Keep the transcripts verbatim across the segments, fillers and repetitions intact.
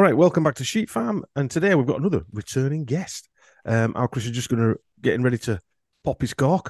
right, welcome back to Sheep Farm, and today we've got another returning guest. Um, our Chris is just going to getting ready to pop his cork,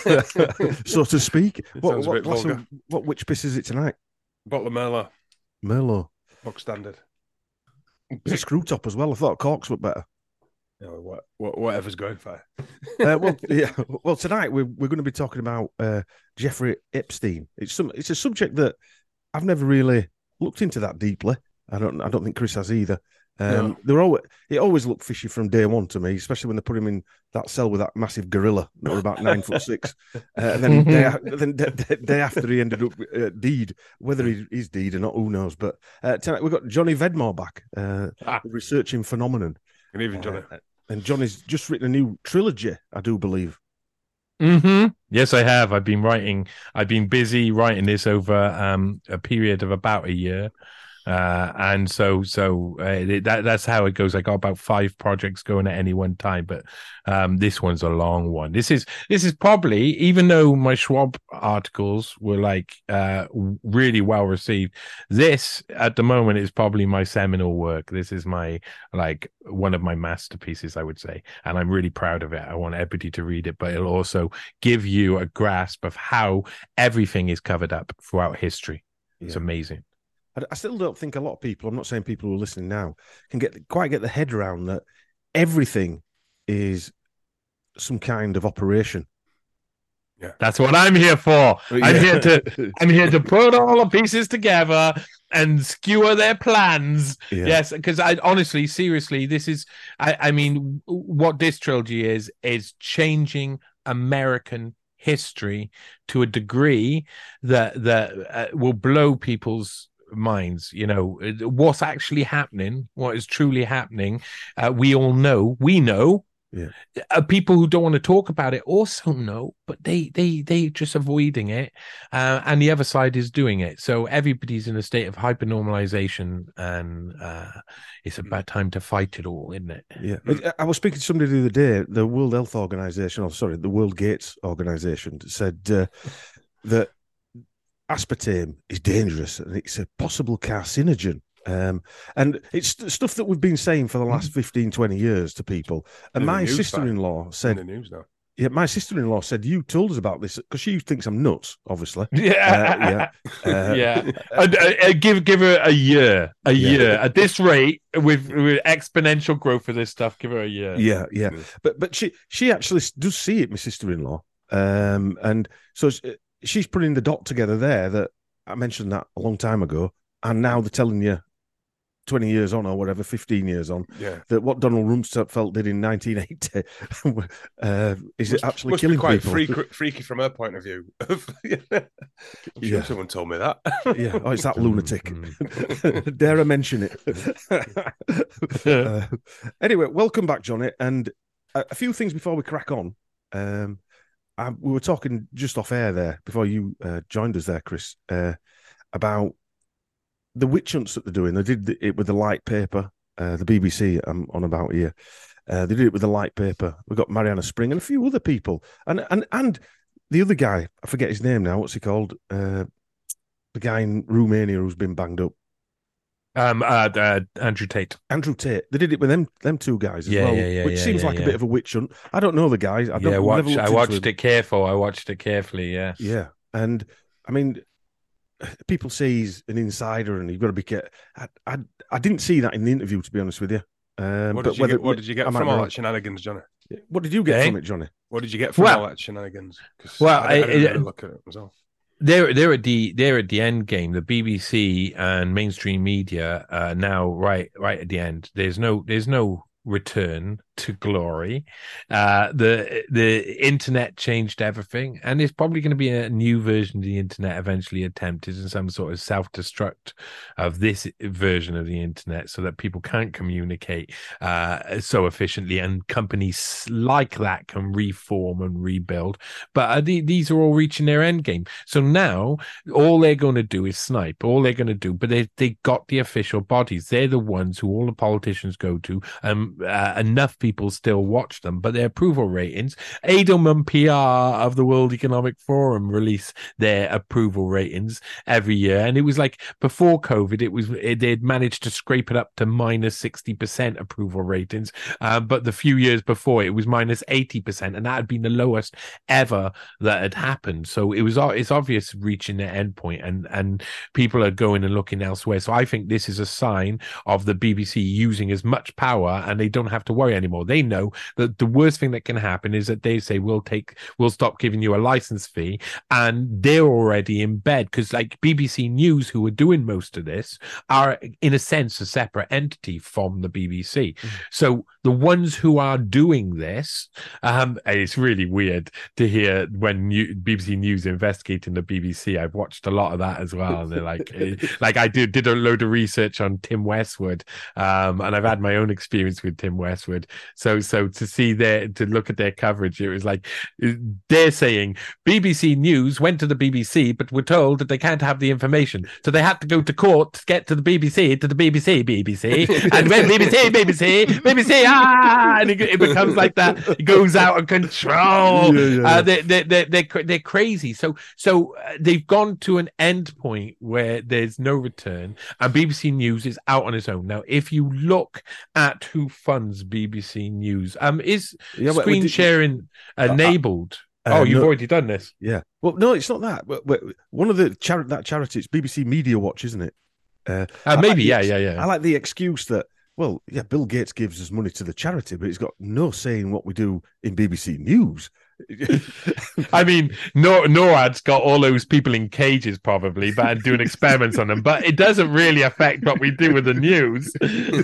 so to speak. What, Sounds a what, bit what's vulgar. a, what which piss is it tonight? Bottle of Merlot, Merlot. box standard. It's a screw top as well. I thought corks were better. You know, what, what, whatever's going for. Uh, well, yeah. Well, tonight we're we're going to be talking about uh, Jeffrey Epstein. It's some it's a subject that I've never really looked into that deeply. I don't I don't think Chris has either. Um, No. they're always it always looked fishy from day one to me, especially when they put him in that cell with that massive gorilla that were about nine foot six, uh, and then day, then day, day after he ended up uh, deed. Whether he, he's deed or not, who knows? But uh, tonight we've got Johnny Vedmore back, uh, Ah. researching phenomenon. Good evening, Johnny. Uh, and Johnny's just written a new trilogy, I do believe. Mm-hmm. Yes, I have. I've been writing. I've been busy writing this over um, a period of about a year, uh, and so so uh, that that's how it goes. I got about five projects going at any one time, but um, this one's a long one. This is this is probably, even though my Schwab articles were like uh, really well received, this at the moment is probably my seminal work. This is my like one of my masterpieces, I would say, and I'm really proud of it. I want everybody to read it, but it'll also give you a grasp of how everything is covered up throughout history. It's Yeah. amazing. I, I still don't think a lot of people, I'm not saying people who are listening now, can get quite get the head around that everything is some kind of operation. That's what I'm here for. I'm here to I'm here to put all the pieces together and skewer their plans. Yeah. Yes, because I honestly, seriously, this is I, I mean, what this trilogy is is changing American history to a degree that that uh, will blow people's minds. You know what's actually happening, what is truly happening. Uh, we all know, we know. Yeah. Uh, people who don't want to talk about it also know, but they they they just avoiding it, uh, and the other side is doing it. So everybody's in a state of hypernormalization, and uh, it's about time to fight it all, isn't it? Yeah. I, I was speaking to somebody the other day, the World Health Organization, or sorry, the World Gates Organization, said uh, that aspartame is dangerous and it's a possible carcinogen. Um, and it's stuff that we've been saying for the last fifteen, twenty years to people. And In the my news, sister-in-law In said, the news now. yeah, my sister-in-law said, you told us about this because she thinks I'm nuts, obviously. Yeah, Uh, yeah. Uh, yeah. I'd, I'd give give her a year, a Yeah. year at this rate with, with exponential growth of this stuff. Give her a year. Yeah, yeah. But but she she actually does see it, my sister-in-law. Um, and so she- she's putting the dot together there that I mentioned that a long time ago. And now they're telling you twenty years on or whatever, fifteen years on, Yeah. that what Donald Rumsfeld did in nineteen eighty uh, is Must, actually must killing be quite people. freaky, freaky from her point of view. I'm sure Yeah. someone told me that. Yeah, oh, it's that lunatic. Mm. Dare I mention it? Uh, anyway, welcome back, Johnny. And a, a few things before we crack on. Um, I, we were talking just off air there before you uh, joined us there, Chris, uh, about the witch hunts that they're doing. They did it with the light paper. Uh, the B B C I'm on about here. Uh, they did it with the light paper. We got Mariana Spring and a few other people, and and and the other guy, I forget his name now. What's he called? Uh, the guy in Romania who's been banged up. Um, uh, uh, Andrew Tate. Andrew Tate. They did it with them them two guys as Yeah, well, yeah, yeah, which yeah, seems yeah, like yeah. a bit of a witch hunt. I don't know the guys. I don't, Yeah, I've watch, never looked I into watched him. it careful. I watched it carefully. Yeah. Yeah, and I mean, people say he's an insider and you've got to be careful. I, I I didn't see that in the interview, to be honest with you. Um, What but did you whether, get, what did you get I might from be all wrong. that shenanigans, Johnny? What did you get Eh? from it, Johnny? What did you get from Well- all that shenanigans? 'Cause Well, I, I didn't I- really I- look at it myself. They're they're at the they're at the end game. The B B C and mainstream media uh, now right right at the end. There's no there's no return to glory. Uh, the the internet changed everything, and there's probably going to be a new version of the internet eventually attempted in some sort of self-destruct of this version of the internet, so that people can't communicate uh, so efficiently, and companies like that can reform and rebuild. But uh, the, these are all reaching their end game. So now all they're going to do is snipe. All they're going to do, but they they got the official bodies. They're the ones who all the politicians go to. Um, uh, enough people still watch them, but their approval ratings, Edelman P R of the World Economic Forum release their approval ratings every year. And it was like before COVID, it was it, they'd managed to scrape it up to minus sixty percent approval ratings. Uh, but the few years before, it was minus eighty percent. And that had been the lowest ever that had happened. So it was it's obvious reaching the end point, and, and people are going and looking elsewhere. So I think this is a sign of the B B C using as much power, and they don't have to worry anymore. They know that the worst thing that can happen is that they say, we'll take, we'll stop giving you a license fee. And they're already in bed, because like B B C News, who are doing most of this, are in a sense a separate entity from the B B C. Mm-hmm. So the ones who are doing this, um, and it's really weird to hear when new, B B C News investigating the B B C. I've watched a lot of that as well. And they're like, like I did, did a load of research on Tim Westwood, um, and I've had my own experience with Tim Westwood. So, so to see their, to look at their coverage, it was like they're saying B B C News went to the B B C, but were told that they can't have the information, so they had to go to court to get to the B B C, to the B B C, B B C, and when B B C, B B C, B B C, ah, and it, it becomes like that. It goes out of control. Yeah, yeah, yeah. Uh, they, they, they, they're they're crazy. So, so uh, they've gone to an end point where there's no return, and B B C News is out on its own now. If you look at who funds B B C News, um, is yeah, screen did, sharing enabled? Uh, oh, you've no, already done this. Yeah. Well, no, it's not that. One of the char- that charity, it's B B C Media Watch, isn't it? Uh, uh, maybe, like yeah, yeah, yeah. I like the excuse that, well, yeah, Bill Gates gives us money to the charity, but he's got no say in what we do in B B C News. I mean, no, NORAD's got all those people in cages probably, but doing experiments on them. But it doesn't really affect what we do with the news.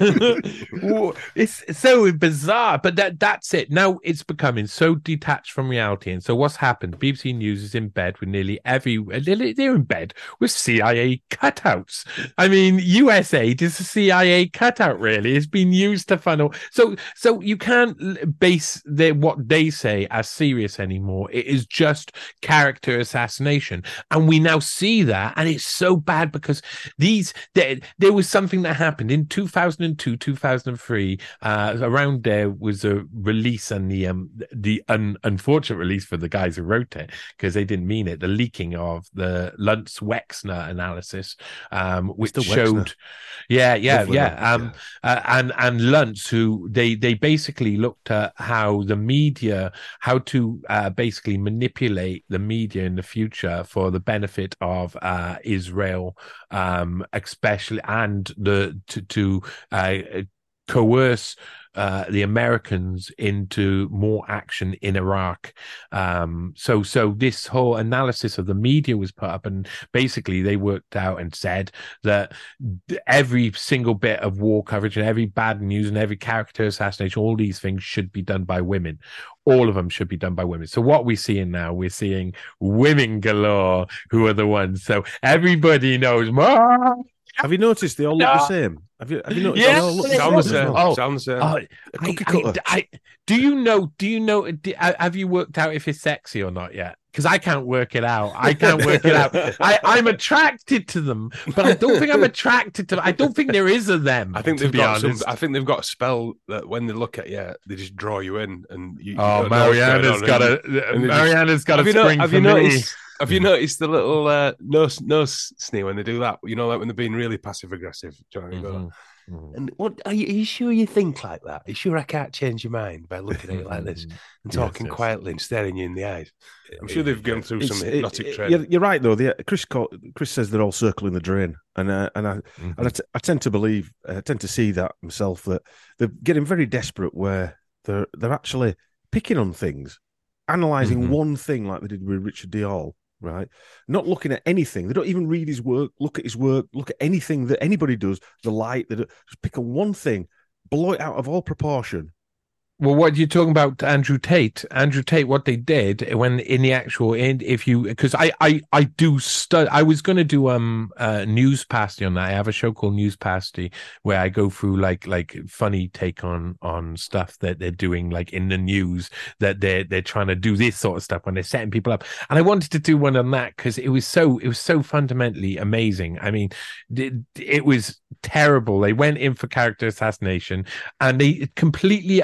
It's so bizarre, but that that's it. Now it's becoming so detached from reality. And so what's happened? B B C News is in bed with nearly every. They're in bed with C I A cutouts. I mean, U S A is a C I A cutout. Really, it's been used to funnel. So, so you can't base their what they say as serious anymore. It is just character assassination, and we now see that, and it's so bad because these there, there was something that happened in two thousand two, two thousand three. Uh, around there was a release, and the um the un, unfortunate release for the guys who wrote it, because they didn't mean it. The leaking of the Luntz Wexner analysis, um, which showed, yeah, yeah, Lovely yeah, um, yeah. Uh, and and Luntz, who they they basically looked at how the media, how to Uh, basically manipulate the media in the future for the benefit of uh, Israel, um, especially, and the to, to uh, coerce uh, the Americans into more action in Iraq. Um, so, so this whole analysis of the media was put up, and basically they worked out and said that every single bit of war coverage and every bad news and every character assassination, all these things should be done by women. All of them should be done by women. So what we're seeing now, we're seeing women galore who are the ones. So everybody knows more. Have you noticed they all look no. the same? Have you? Have you noticed? Yeah, they all look sound the same. Oh, sound the same. Oh, cookie I, cutter. I, I, do you know? Do you know? Do, have you worked out if it's sexy or not yet? Because I can't work it out. I can't work it out. I, I'm attracted to them, but I don't think I'm attracted to them. I don't think there is a them. I think to they've be got honest. some. I think they've got a spell that when they look at you, they just draw you in, and you. Oh, you Mariana's got a. Mariana's got a spring have for you me. Noticed, have you noticed the little uh, nose nose sneer when they do that? You know, like when they're being really passive aggressive. Do you know what I mean? Mm-hmm. Mm-hmm. And what are you, are you sure you think like that? Are you sure I can't change your mind by looking at it like this and talking yes, yes. quietly and staring you in the eyes? I'm sure they've gone through it's, some hypnotic it, training. You're, you're right, though. The, Chris Chris says they're all circling the drain, and uh, and I mm-hmm. and I, t- I tend to believe, I tend to see that myself, that they're getting very desperate where they're they're actually picking on things, analysing mm-hmm. one thing like they did with Richard de Hall. Right, not looking at anything. They don't even read his work, look at his work, look at anything that anybody does. The light, they just pick on one thing, blow it out of all proportion. Well, what you're talking about, Andrew Tate? Andrew Tate, what they did when in the actual end, if you, because I, I, I do study. I was going to do um uh, News Pasty on that. I have a show called News Pasty where I go through like like funny take on on stuff that they're doing like in the news, that they're they're trying to do this sort of stuff when they're setting people up. And I wanted to do one on that because it was so it was so fundamentally amazing. I mean, it, it was terrible. They went in for character assassination and they completely underestimated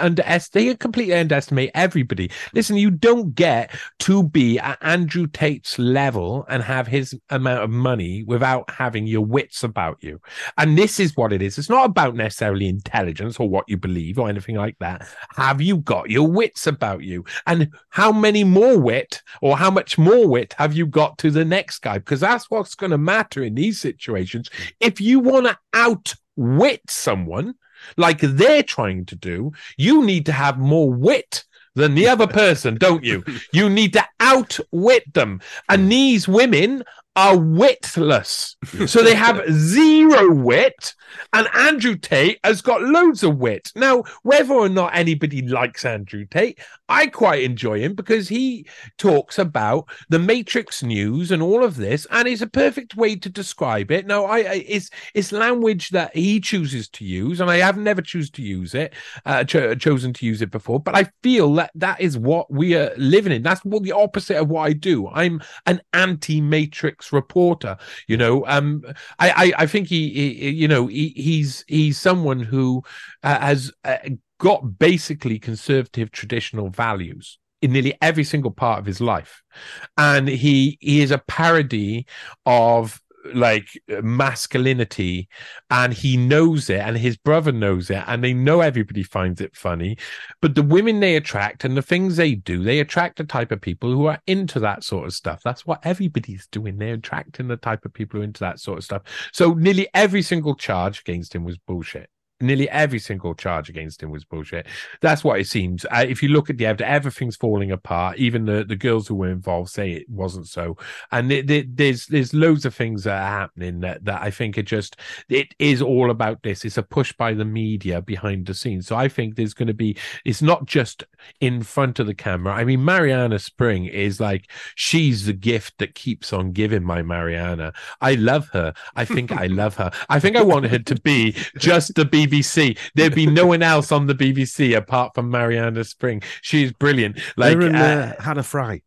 underestimate. They completely underestimate everybody. Listen, you don't get to be at Andrew Tate's level and have his amount of money without having your wits about you. And this is what it is. It's not about necessarily intelligence or what you believe or anything like that. Have you got your wits about you? And how many more wit or how much more wit have you got to the next guy? Because that's what's going to matter in these situations. If you want to outwit someone like they're trying to do, you need to have more wit than the other person, don't you? You need to outwit them. And these women are witless. So they have zero wit, and Andrew Tate has got loads of wit. Now, whether or not anybody likes Andrew Tate, I quite enjoy him because he talks about the Matrix news and all of this, and it's a perfect way to describe it. Now, I, I it's it's language that he chooses to use, and I have never chosen to use it, uh, cho- chosen to use it before, but I feel that that is what we are living in. That's what the opposite of what I do. I'm an anti-Matrix reporter. You know, um, I, I, I think he, he you know, he, he's he's someone who uh, has uh, got basically conservative traditional values in nearly every single part of his life, and he he is a parody of like masculinity, and he knows it, and his brother knows it, and they know everybody finds it funny. But the women they attract and the things they do, they attract a type of people who are into that sort of stuff. That's what everybody's doing. They're attracting the type of people who are into that sort of stuff. So nearly every single charge against him was bullshit. Nearly every single charge against him was bullshit. That's what it seems. Uh, if you look at the evidence, everything's falling apart. Even the, the girls who were involved say it wasn't so. And it, it, there's there's loads of things that are happening that, that I think are just, it is all about this. It's a push by the media behind the scenes. So I think there's going to be, it's not just in front of the camera. I mean, Mariana Spring is like, she's the gift that keeps on giving, my Mariana. I love her. I think I love her. I think I want her to be just the B B C. There'd be no one else on the B B C apart from Mariana Spring. She's brilliant. Like and, uh, uh, Hannah Fry.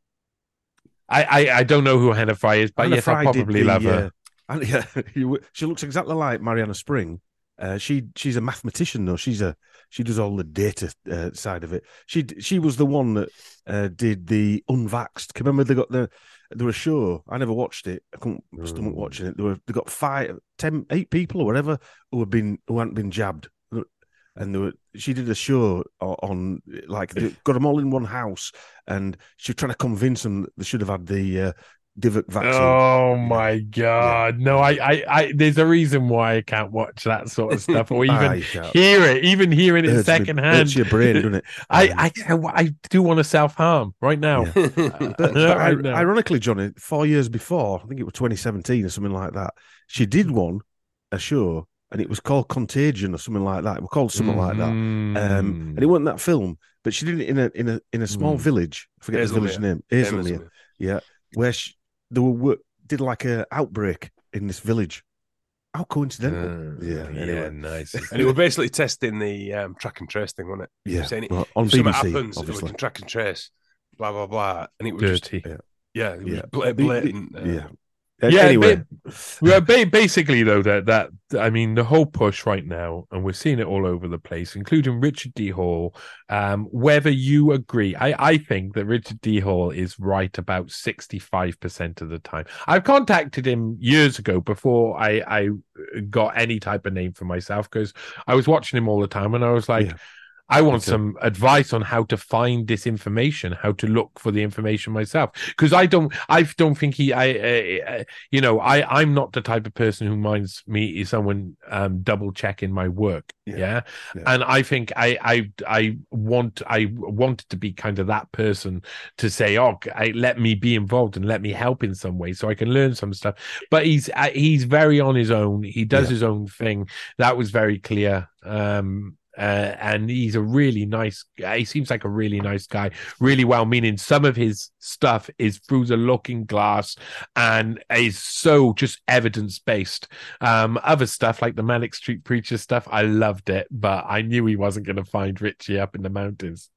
I, I I don't know who Hannah Fry is, but Hannah yes, Fry I probably the, love her. Uh, yeah, she looks exactly like Mariana Spring. Uh, she she's a mathematician though. She's a she does all the data uh, side of it. She she was the one that uh, did the Unvaxxed. Can you remember they got the there was a show. I never watched it. I couldn't stomach watching it. They were they got five, ten, eight people or whatever who had been who hadn't been jabbed, and they were. She did a show on, on like they got them all in one house, and she was trying to convince them that they should have had the uh, Divot vaccine. Oh my god! Yeah. No, I, I, I, there's a reason why I can't watch that sort of stuff, or even hear it, even hearing it, it secondhand. Hurts your brain, doesn't it? I, I, I do want to self harm right now. Yeah. but, but right now. Ironically, Johnny, four years before, I think it was twenty seventeen or something like that, she did one a show, and it was called Contagion or something like that. It was called something mm. like that, um, and it wasn't that film, but she did it in a in a in a small mm. village. I forget Hazelmere. the village name, Hazelmere. Yeah, where she. They were did like a outbreak in this village. How coincidental! Uh, yeah, anyway. yeah, nice. And it were basically testing the um, track and trace thing, wasn't it? Yeah, saying it, well, on if B B C, something happens, obviously. we can track and trace, blah blah blah, and it was dirty. Just, yeah, yeah, it was yeah. blatant. The, the, uh, yeah. Yeah, anyway, well, basically though that that I mean the whole push right now, and we're seeing it all over the place, including Richard D. Hall. Um, whether you agree, I I think that Richard D. Hall is right about sixty-five percent of the time. I've contacted him years ago before I I got any type of name for myself because I was watching him all the time, and I was like. Yeah. I want okay. some advice on how to find this information, how to look for the information myself. Because I don't, I don't think he, I, uh, you know, I, I'm not the type of person who minds me is someone um, double checking my work. Yeah. Yeah? yeah, and I think I, I, I want, I wanted to be kind of that person to say, oh, I, let me be involved and let me help in some way so I can learn some stuff. But he's, uh, he's very on his own. He does yeah. his own thing. That was very clear. Um, Uh, and he's a really nice guy. He seems like a really nice guy, really well-meaning. Some of his stuff is through the looking glass and is so just evidence-based. Um, other stuff, like the Manic Street Preacher stuff, I loved it, but I knew he wasn't going to find Richie up in the mountains.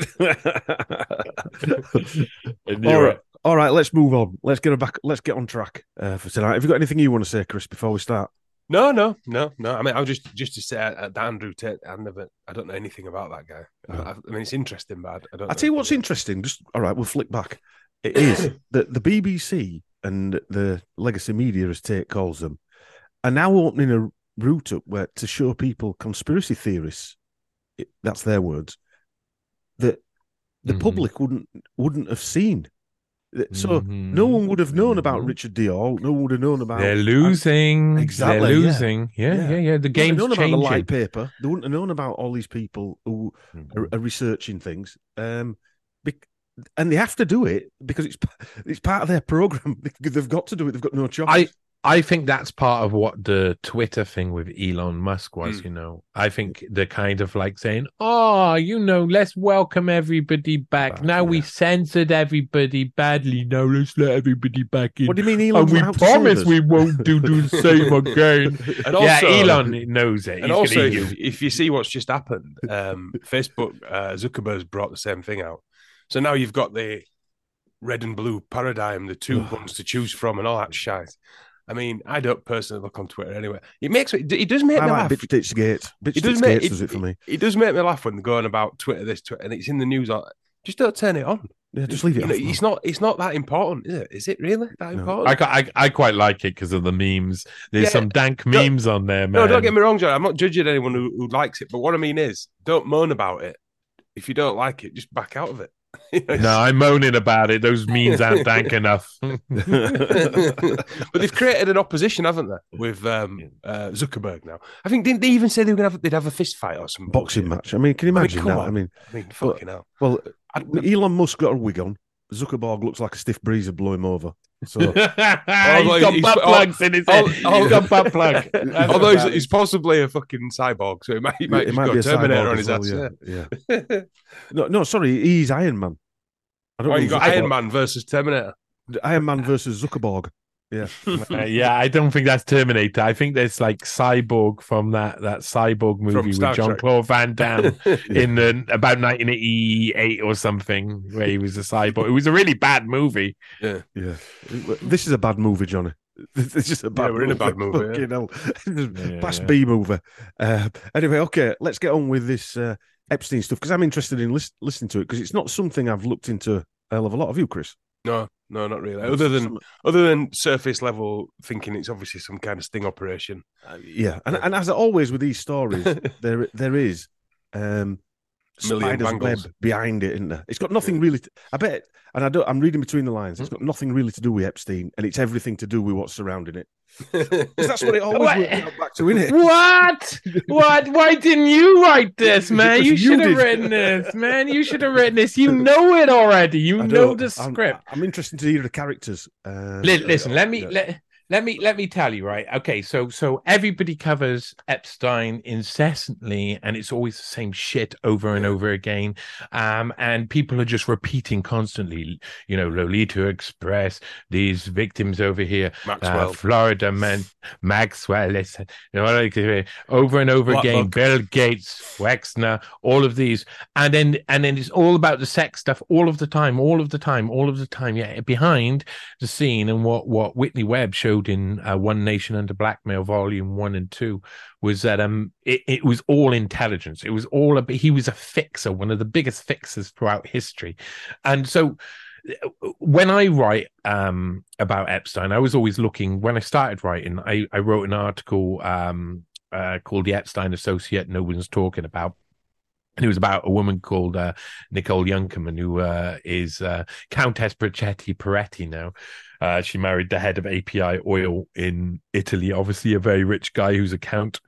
I knew All right. it. All right, let's move on. Let's get back. Let's get on track uh, for tonight. Have you got anything you want to say, Chris, before we start? No, no, no, no. I mean, I was just just to say uh, that Andrew Tate. I never, I don't know anything about that guy. No. I, I mean, it's interesting, but I don't. I tell you what's interesting. Just all right, we'll flick back. It is that the B B C and the legacy media, as Tate calls them, are now opening a route up where to show people conspiracy theorists. That's their words. That the mm-hmm. public wouldn't wouldn't have seen. So mm-hmm. no one would have known about mm-hmm. Richard Dior. No one would have known about. They're losing. Exactly. They're losing. Yeah, yeah, yeah. yeah. The game's known changing. About the light paper. They wouldn't have known about all these people who mm-hmm. are, are researching things. Um, and they have to do it because it's it's part of their program. They've got to do it. They've got no choice. I I think that's part of what the Twitter thing with Elon Musk was, mm. you know. I think the kind of like saying, oh, you know, let's welcome everybody back. back now yeah. we censored everybody badly. Now let's let everybody back in. What do you mean Elon? And we promise we won't do the same again. And also, yeah, Elon knows it. He's and also, if, if you see what's just happened, um, Facebook, uh, Zuckerberg's brought the same thing out. So now you've got the red and blue paradigm, the two ones to choose from and all that shite. I mean, I don't personally look on Twitter anyway. It makes me. It does make I me like laugh. Bitch Ditch Gates. Bitch Ditch Gates does it for me. It, it does make me laugh when they're going about Twitter, this Twitter, and it's in the news. Like, just don't turn it on. Yeah, just leave it. You know, it's not. It's not that important, is it? Is it really that no. important? I, I I quite like it because of the memes. There's yeah, some dank memes on there, man. No, don't get me wrong, John. I'm not judging anyone who, who likes it, but what I mean is, don't moan about it. If you don't like it, just back out of it. No, I'm moaning about it. Those memes aren't dank enough. But they've created an opposition, haven't they, with um, uh, Zuckerberg now? I think didn't they even say they were going to have they'd have a fist fight or some boxing bullshit? match? I mean, can you imagine I mean, that? On. I mean, I mean, fucking hell. Well, Elon Musk got a wig on. Zuckerberg looks like a stiff breeze would blow him over. So he's got butt plugs in his head. He's got butt plug. Although he's, he's possibly a fucking cyborg, so he might, he might, it just might go be a Terminator on his well, ass. Yeah, yeah. no, no, sorry, he's Iron Man. I don't oh, you got Zuckerberg. Iron Man versus Terminator. Iron Man versus Zuckerberg. Yeah, uh, yeah. I don't think that's Terminator. I think there's like Cyborg from that that Cyborg movie with Jean-Claude Van Damme yeah. in the about nineteen eighty-eight or something, where he was a cyborg. It was a really bad movie. Yeah, yeah. This is a bad movie, Johnny. This is a bad. Yeah, we're movie. in a bad movie. You know, yeah, Pass yeah. B movie. Uh, anyway, okay, let's get on with this uh, Epstein stuff because I'm interested in lis- listening to it because it's not something I've looked into a hell of a lot. Of you, Chris? No, no, not really. Other than some... other than surface level thinking, it's obviously some kind of sting operation. Uh, yeah, and and as always with these stories, there there is um, spider's web behind it, isn't there? It's got nothing really. To, I bet, and I don't. I'm reading between the lines. It's got nothing really to do with Epstein, and it's everything to do with what's surrounding it. That's what it always works back to, isn't it? What? What? Why didn't you write this, man? You should have written this, man. You should have written this. You know it already. You know the script. I'm, I'm interested to hear the characters. Uh, Listen, uh, let me yeah. let. Let me let me tell you, right? Okay, so so everybody covers Epstein incessantly, and it's always the same shit over and over again. Um, and people are just repeating constantly, you know, Lolita Express, these victims over here, Maxwell, uh, Florida man, Maxwell, listen, you know, like, over and over What again, look? Bill Gates, Wexner, all of these, and then and then it's all about the sex stuff all of the time, all of the time, all of the time. Yeah, behind the scene, and what what Whitney Webb showed in uh, One Nation Under Blackmail Volume One and Two was that um it, it was all intelligence. It was all a, he was a fixer, one of the biggest fixers throughout history. And so when I write um about Epstein, I was always looking. When I started writing, I, I wrote an article um uh, called The Epstein Associate No One's Talking About. And it was about a woman called uh, Nicole Youngkerman, who uh, is uh, Countess Bracetti Peretti now. Uh, she married the head of A P I Oil in Italy, obviously a very rich guy who's a count,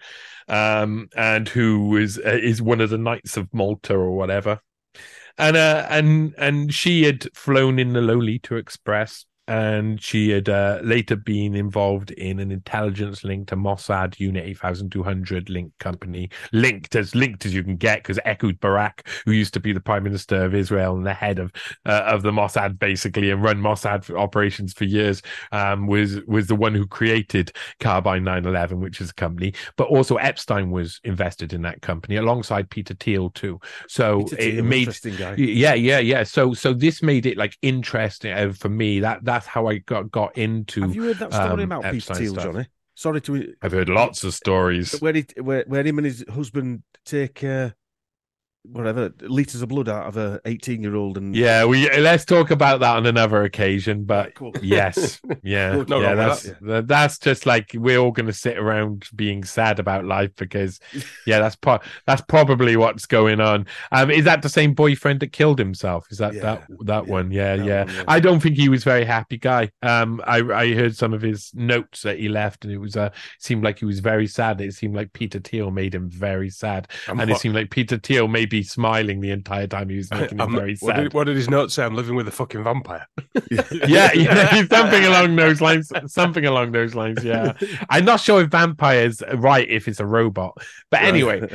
um, and who is uh, is one of the Knights of Malta or whatever. And uh, and and she had flown in the Lolita Express. And she had uh, later been involved in an intelligence link to Mossad Unit eight thousand two hundred link company, linked as linked as you can get, because Ehud Barak, who used to be the Prime Minister of Israel and the head of uh, of the Mossad, basically, and run Mossad operations for years, um, was was the one who created Carbine nine eleven, which is a company. But also Epstein was invested in that company alongside Peter Thiel too. So Peter it Thiel, made interesting guy. yeah, yeah, yeah. So so this made it like interesting uh, for me. That that's how I got got into. Have you heard that story um, about Epstein Peter Thiel, stuff. Johnny? Sorry to. I've heard lots of stories. Where he, where, where him and his husband take uh, whatever liters of blood out of a eighteen-year-old, and Yeah, we let's talk about that on another occasion. But Right, cool. yes, yeah, Good. No yeah, wrong with that's that. that- that's just like we're all going to sit around being sad about life because, yeah, that's pro- that's probably what's going on. Um, is that the same boyfriend that killed himself? Is that Yeah, that that yeah, one? Yeah, that yeah. one, yeah. I don't think he was a very happy guy. Um, I I heard some of his notes that he left, and it was uh seemed like he was very sad. It seemed like Peter Thiel made him very sad, I'm and it what- seemed like Peter Thiel may be smiling the entire time he was making him I'm- very what, sad. did, what did his note say? I'm living with a fucking vampire. Yeah, yeah, something along those lines. Something along those lines. Yeah, I'm not sure if vampire's right if it's a robot, but anyway.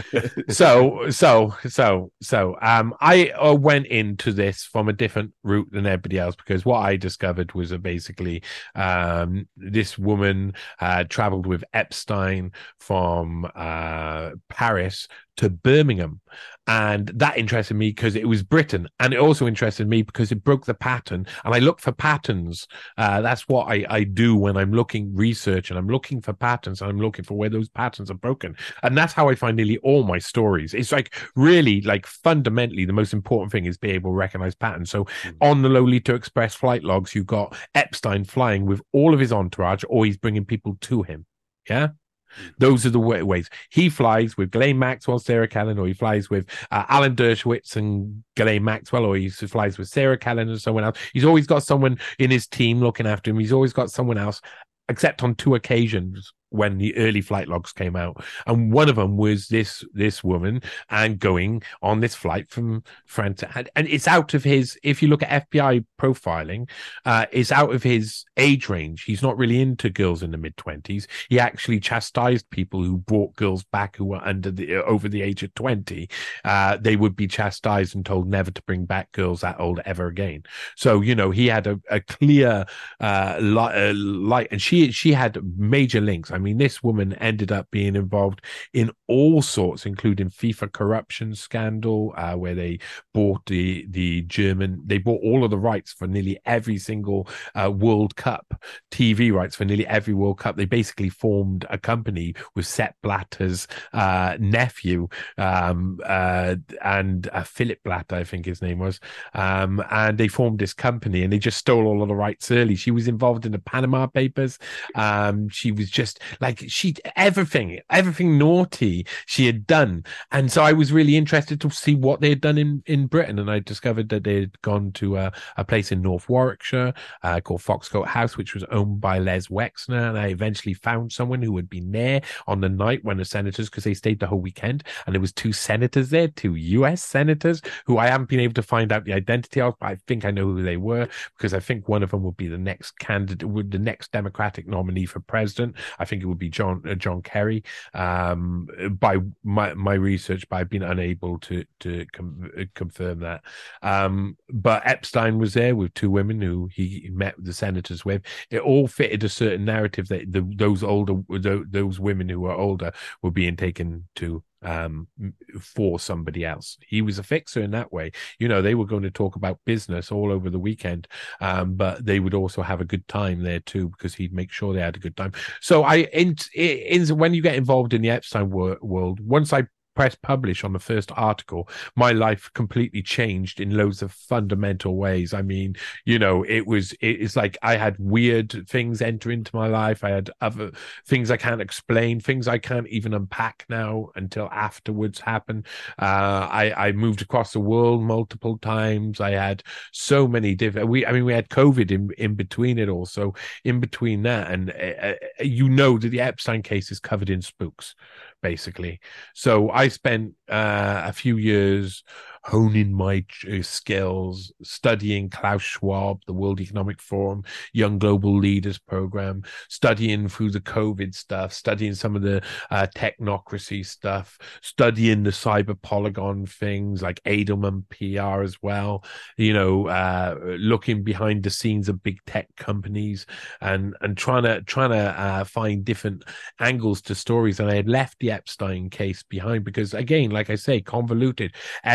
So, so, so, so, um, I uh, went into this from a different route than everybody else because what I discovered was that basically, um, this woman uh, traveled with Epstein from uh Paris to Birmingham. And that interested me because it was Britain. And it also interested me because it broke the pattern. And I look for patterns. Uh, that's what I, I do when I'm looking research and I'm looking for patterns and I'm looking for where those patterns are broken. And that's how I find nearly all my stories. It's like really like fundamentally the most important thing is be able to recognize patterns. So mm. on the Lolita Express flight logs, you've got Epstein flying with all of his entourage or he's bringing people to him. Yeah. Those are the ways he flies with Ghislaine Maxwell, Sarah Callan, or he flies with uh, Alan Dershowitz and Ghislaine Maxwell, or he flies with Sarah Callan and someone else. He's always got someone in his team looking after him. He's always got someone else, except on two occasions when the early flight logs came out. And one of them was this this woman and going on this flight from France. And, and it's out of his, if you look at F B I profiling, uh, it's out of his age range. He's not really into girls in the mid-twenties. He actually chastised people who brought girls back who were under the over the age of twenty. Uh, they would be chastised and told never to bring back girls that old ever again. So, you know, he had a, a clear uh, light, uh, light, and she she had major links. I mean, this woman ended up being involved in all sorts, including FIFA corruption scandal, uh, where they bought the the German, they bought all of the rights for nearly every single uh, World Cup, T V rights for nearly every World Cup. They basically formed a company with Sepp Blatter's uh, nephew um, uh, and uh, Philip Blatter, I think his name was, um, and they formed this company and they just stole all of the rights early. She was involved in the Panama Papers. Um, she was just like she everything, everything naughty she had done, and so I was really interested to see what they had done in, in Britain. And I discovered that they had gone to a, a place in North Warwickshire uh, called Foxcote House, which was owned by Les Wexner. And I eventually found someone who had been there on the night when the senators, because they stayed the whole weekend, and there was two senators there, two U S senators who I haven't been able to find out the identity of, but I think I know who they were because I think one of them would be the next candidate, would the next Democratic nominee for president. I think it would be John uh, John Kerry. Um, by my my research, but I've been unable to to com- confirm that. Um, but Epstein was there with two women who he met the senators with. It all fitted a certain narrative that the, those older those women who were older were being taken to um for somebody else. He was a fixer in that way. You know, they were going to talk about business all over the weekend, um but they would also have a good time there too because he'd make sure they had a good time. So I in, in when you get involved in the Epstein wor- world, once I press publish on the first article, my life completely changed in loads of fundamental ways. I mean, you know, it was it's like I had weird things enter into my life. I had other things I can't explain, things I can't even unpack now until afterwards happen. Uh, I I moved across the world multiple times. I had so many different. We I mean, we had COVID in in between it all. So in between that, and uh, you know that the Epstein case is covered in spooks, basically. So I spent uh, a few years honing my uh, skills, studying Klaus Schwab, the World Economic Forum, Young Global Leaders Program, studying through the COVID stuff, studying some of the uh, technocracy stuff, studying the cyber polygon things like Edelman P R as well, you know, uh, looking behind the scenes of big tech companies and, and trying to, trying to uh, find different angles to stories. And I had left the Epstein case behind because, again, like I say, convoluted. Everybody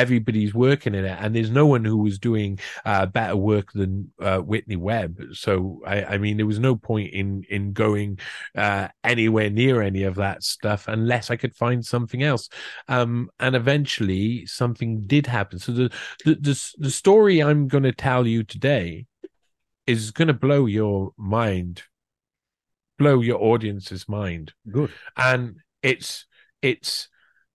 nobody's working in it, and there's no one who was doing uh, better work than uh, Whitney Webb. So I, I mean, there was no point in in going uh, anywhere near any of that stuff unless I could find something else. Um, and eventually, something did happen. So the the the, the story I'm going to tell you today is going to blow your mind, blow your audience's mind. Good. And it's it's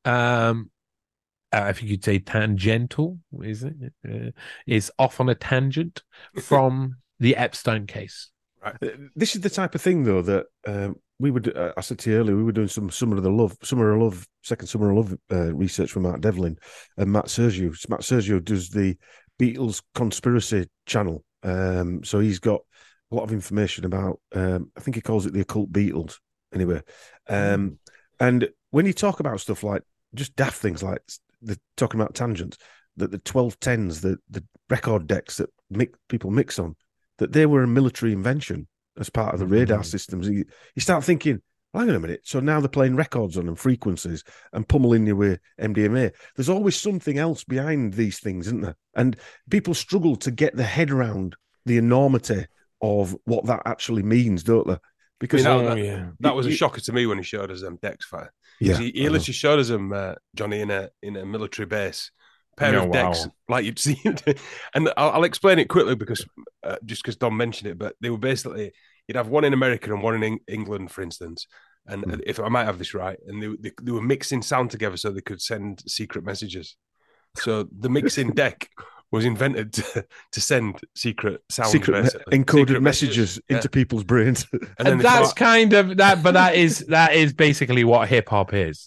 um uh, if you could say tangential, is it? Uh, is off on a tangent from the Epstein case. Right. This is the type of thing, though, that um, we would. Uh, I said to you earlier, we were doing some Summer of the Love, Summer of Love, Second Summer of Love uh, research for Mark Devlin and Matt Sergio. Matt Sergio does the Beatles conspiracy channel, um, so he's got a lot of information about. Um, I think he calls it the occult Beatles. Anyway, um, mm. and when you talk about stuff like just daft things like the talking about tangents, that the twelve tens, the the record decks that mix, people mix on, that they were a military invention as part of the radar mm. systems. You, you start thinking, hang on a minute, so now they're playing records on them, frequencies, and pummeling you with M D M A. There's always something else behind these things, isn't there? And people struggle to get their head around the enormity of what that actually means, don't they? Because I mean, that, oh, that, yeah. that was you, a shocker to me when he showed us them um, decks fire. Yeah, he, he literally showed us them, uh, Johnny, in a in a military base, pair oh, of decks wow. like you'd seen. And I'll, I'll explain it quickly because uh, just because Don mentioned it, but they were basically you'd have one in America and one in Eng- England, for instance. And mm. if I might have this right, and they, they they were mixing sound together so they could send secret messages. So the mixing deck was invented to, to send secret sound, secret me- encoded secret messages, messages into yeah. people's brains. And, and that's thought, kind of that, but that is that is basically what hip hop is.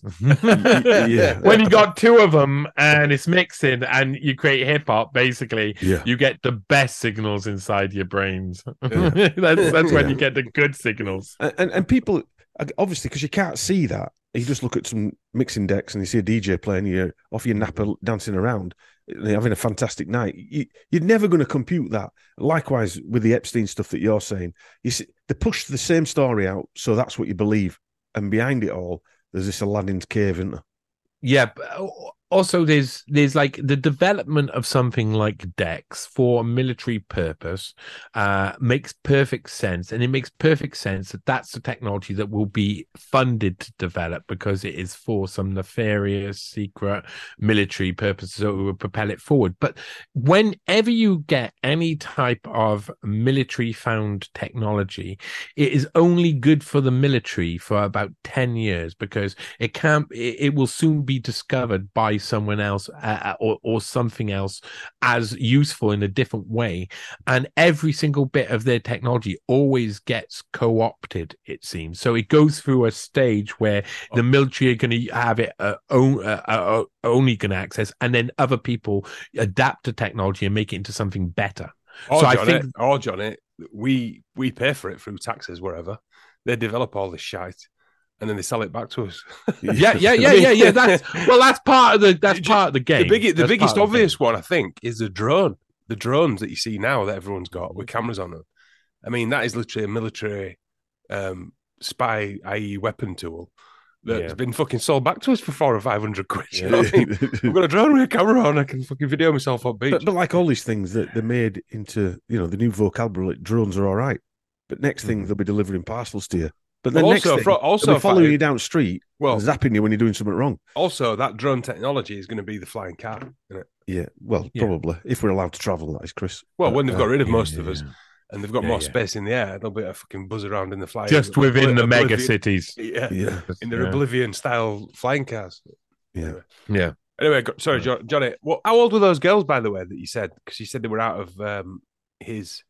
Yeah. When you got two of them and it's mixing and you create hip hop, basically, yeah. you get the best signals inside your brains. Yeah. that's that's when yeah. you get the good signals. And and, and people obviously because you can't see that, you just look at some mixing decks and you see a D J playing, you're off your napper dancing around. They're having a fantastic night. You, you're never going to compute that. Likewise with the Epstein stuff that you're saying, you see, they push the same story out, so that's what you believe. And behind it all, there's this Aladdin's cave, isn't there? Yeah. But also, there's there's like the development of something like decks for a military purpose uh, makes perfect sense, and it makes perfect sense that that's the technology that will be funded to develop because it is for some nefarious secret military purpose, so it will propel it forward. But whenever you get any type of military found technology, it is only good for the military for about ten years because it can't. It, it will soon be discovered by someone else uh, or, or something else as useful in a different way, and every single bit of their technology always gets co-opted, it seems. So it goes through a stage where the military are going to have it uh, own, uh, uh, only going to access, and then other people adapt the technology and make it into something better. Or so John I think it, or John it, we we pay for it through taxes wherever they develop all this shite. And then they sell it back to us. yeah, yeah, yeah, yeah, yeah. That's well, that's part of the that's part of the game. The, big, the that's biggest obvious one, I think, is the drone. The drones that you see now that everyone's got with cameras on them. I mean, that is literally a military um, spy, that is, weapon tool that's yeah. been fucking sold back to us for four or five hundred quid. Yeah. You know what I mean? I've got a drone with a camera on. I can fucking video myself on beach. But, but like all these things that they're made into, you know, the new vocabulary. Like drones are all right, but next thing mm. they'll be delivering parcels to you. But then well, next also, thing, fro- also following I, you down the street, well, zapping you when you're doing something wrong. Also, that drone technology is going to be the flying car, isn't it? Yeah, well, yeah. probably if we're allowed to travel, that is, Chris. Well, when they've got rid of yeah, most yeah, of us, yeah. and they've got yeah, more yeah. space in the air, they'll be a fucking buzz around in the flying. Just within Obliv- the mega Oblivion, cities. Yeah, yeah, in their yeah. Oblivion style flying cars. Yeah, anyway. yeah. Anyway, sorry, John, Johnny. Well, how old were those girls, by the way, that you said? Because you said they were out of um, his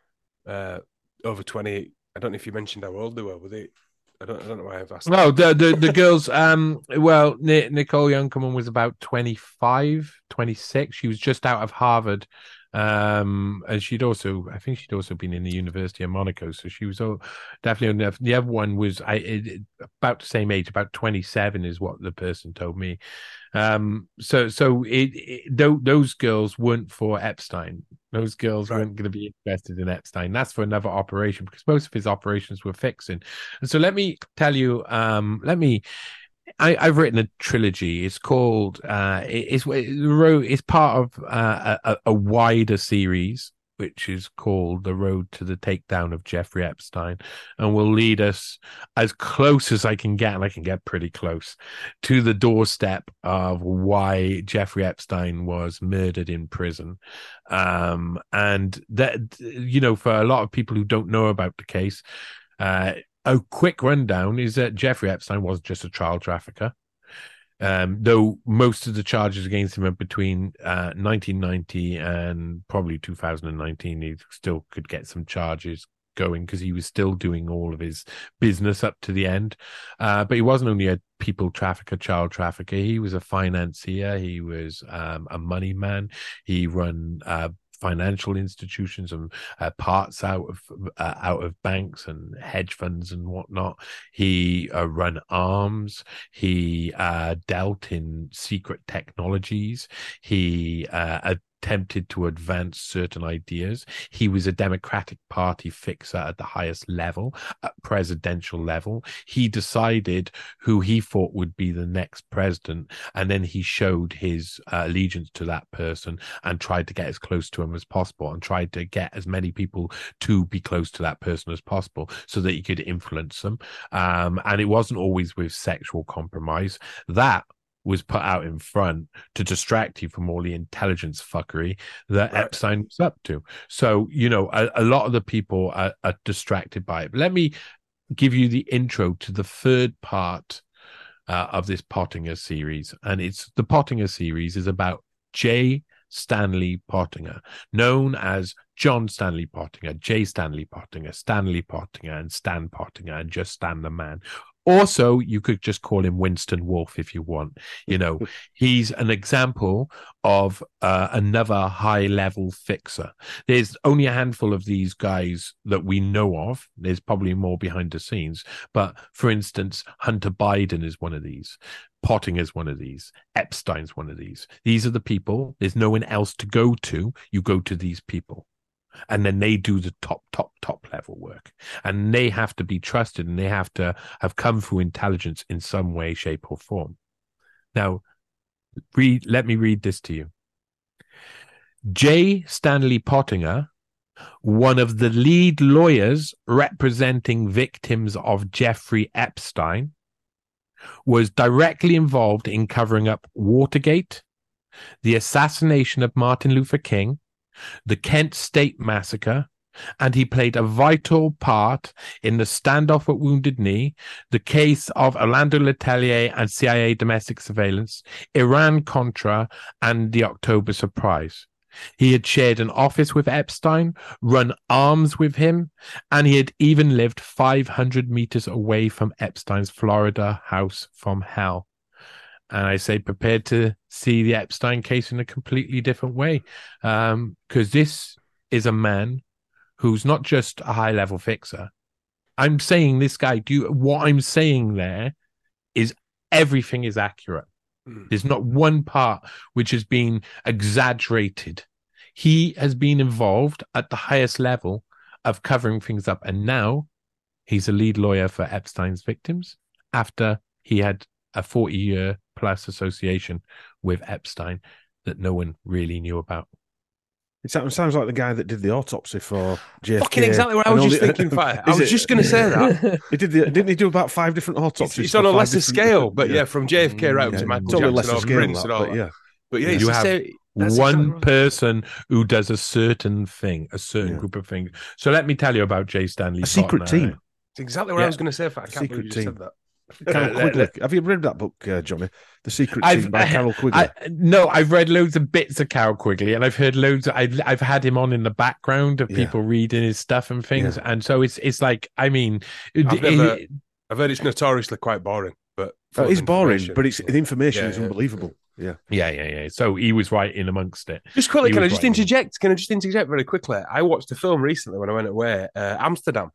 uh, over twenty. I don't know if you mentioned how old they were. Were they? I don't, I don't know why I've asked. No, the, the, the girls, um, well, Nicole Youngcomen was about twenty-five, twenty-six. She was just out of Harvard. Um, and she'd also, I think she'd also been in the University of Monaco. So she was all, definitely enough. The other one was I it, about the same age, about twenty-seven is what the person told me. Um, so, so it, it th- those girls weren't for Epstein. Those girls right. weren't going to be interested in Epstein. That's for another operation because most of his operations were fixing. And so let me tell you, um, let me, I, I've written a trilogy. It's called. Uh, it, it's it's part of uh, a, a wider series, which is called The Road to the Takedown of Jeffrey Epstein, and will lead us as close as I can get, and I can get pretty close, to the doorstep of why Jeffrey Epstein was murdered in prison. Um, and that, you know, for a lot of people who don't know about the case, uh, a quick rundown is that Jeffrey Epstein wasn't just a child trafficker. Um, though most of the charges against him are between uh, nineteen ninety and probably two thousand nineteen, he still could get some charges going because he was still doing all of his business up to the end. Uh, but he wasn't only a people trafficker, child trafficker. He was a financier. He was um, a money man. He run uh, financial institutions and uh, parts out of uh, out of banks and hedge funds and whatnot. He uh, run arms. He uh, dealt in secret technologies. He uh, attempted to advance certain ideas. He was a Democratic Party fixer at the highest level, at presidential level. He decided who he thought would be the next president, and then he showed his uh, allegiance to that person and tried to get as close to him as possible and tried to get as many people to be close to that person as possible so that he could influence them. Um, and it wasn't always with sexual compromise. That was put out in front to distract you from all the intelligence fuckery that right. Epstein was up to. So, you know, a, a lot of the people are, are distracted by it. But let me give you the intro to the third part uh, of this Pottinger series. And it's the Pottinger series is about J. Stanley Pottinger, known as John Stanley Pottinger, J. Stanley Pottinger, Stanley Pottinger, and Stan Pottinger, and just Stan the man. Also, you could just call him Winston Wolfe if you want. You know, he's an example of uh, another high-level fixer. There's only a handful of these guys that we know of. There's probably more behind the scenes. But, for instance, Hunter Biden is one of these. Pottinger's one of these. Epstein's one of these. These are the people. There's no one else to go to. You go to these people. And then they do the top, top, top level work. And they have to be trusted, and they have to have come through intelligence in some way, shape, or form. Now, read, let me read this to you. J. Stanley Pottinger, one of the lead lawyers representing victims of Jeffrey Epstein, was directly involved in covering up Watergate, the assassination of Martin Luther King, the Kent State Massacre, and he played a vital part in the standoff at Wounded Knee, the case of Orlando Letelier and C I A domestic surveillance, Iran-Contra, and the October surprise. He had shared an office with Epstein, run arms with him, and he had even lived five hundred meters away from Epstein's Florida house from hell. And I say prepared to see the Epstein case in a completely different way. Um, because this is a man who's not just a high-level fixer. I'm saying this guy, do you, what I'm saying there is everything is accurate. Mm. There's not one part which has been exaggerated. He has been involved at the highest level of covering things up. And now he's a lead lawyer for Epstein's victims after he had a forty-year plus association with Epstein that no one really knew about. It sounds like the guy that did the autopsy for J F K. Fucking exactly what I was just the, thinking. I was it? just going to say that. He did the, didn't he do about five different autopsies? It's, it's on a lesser different... scale, but yeah, yeah from J F K right yeah, to Michael totally Jackson or Prince that, and all but that. Yeah. But yeah, you have say, one exactly person who does a certain thing, a certain yeah. group of things. So let me tell you about J. Stanley. A secret Pottinger. team. It's exactly what yeah. I was going to say. I can't believe you team. said that. Carol Uh, Quigley. let- Have you read that book, uh, Johnny? The Secret I've- Team by Carol Quigley. I, no, I've read loads of bits of Carol Quigley, and I've heard loads. Of, I've I've had him on in the background of Yeah. people reading his stuff and things, Yeah. and so it's it's like I mean, I've it- never- it- I've heard it's notoriously quite boring, but Oh, full of it's boring, information. but it's the information Yeah, is yeah. unbelievable. Yeah. yeah, yeah, yeah. So he was right in amongst it. Just quickly, He can I was just right. interject? Can I just interject very quickly? I watched a film recently when I went away, uh, Amsterdam.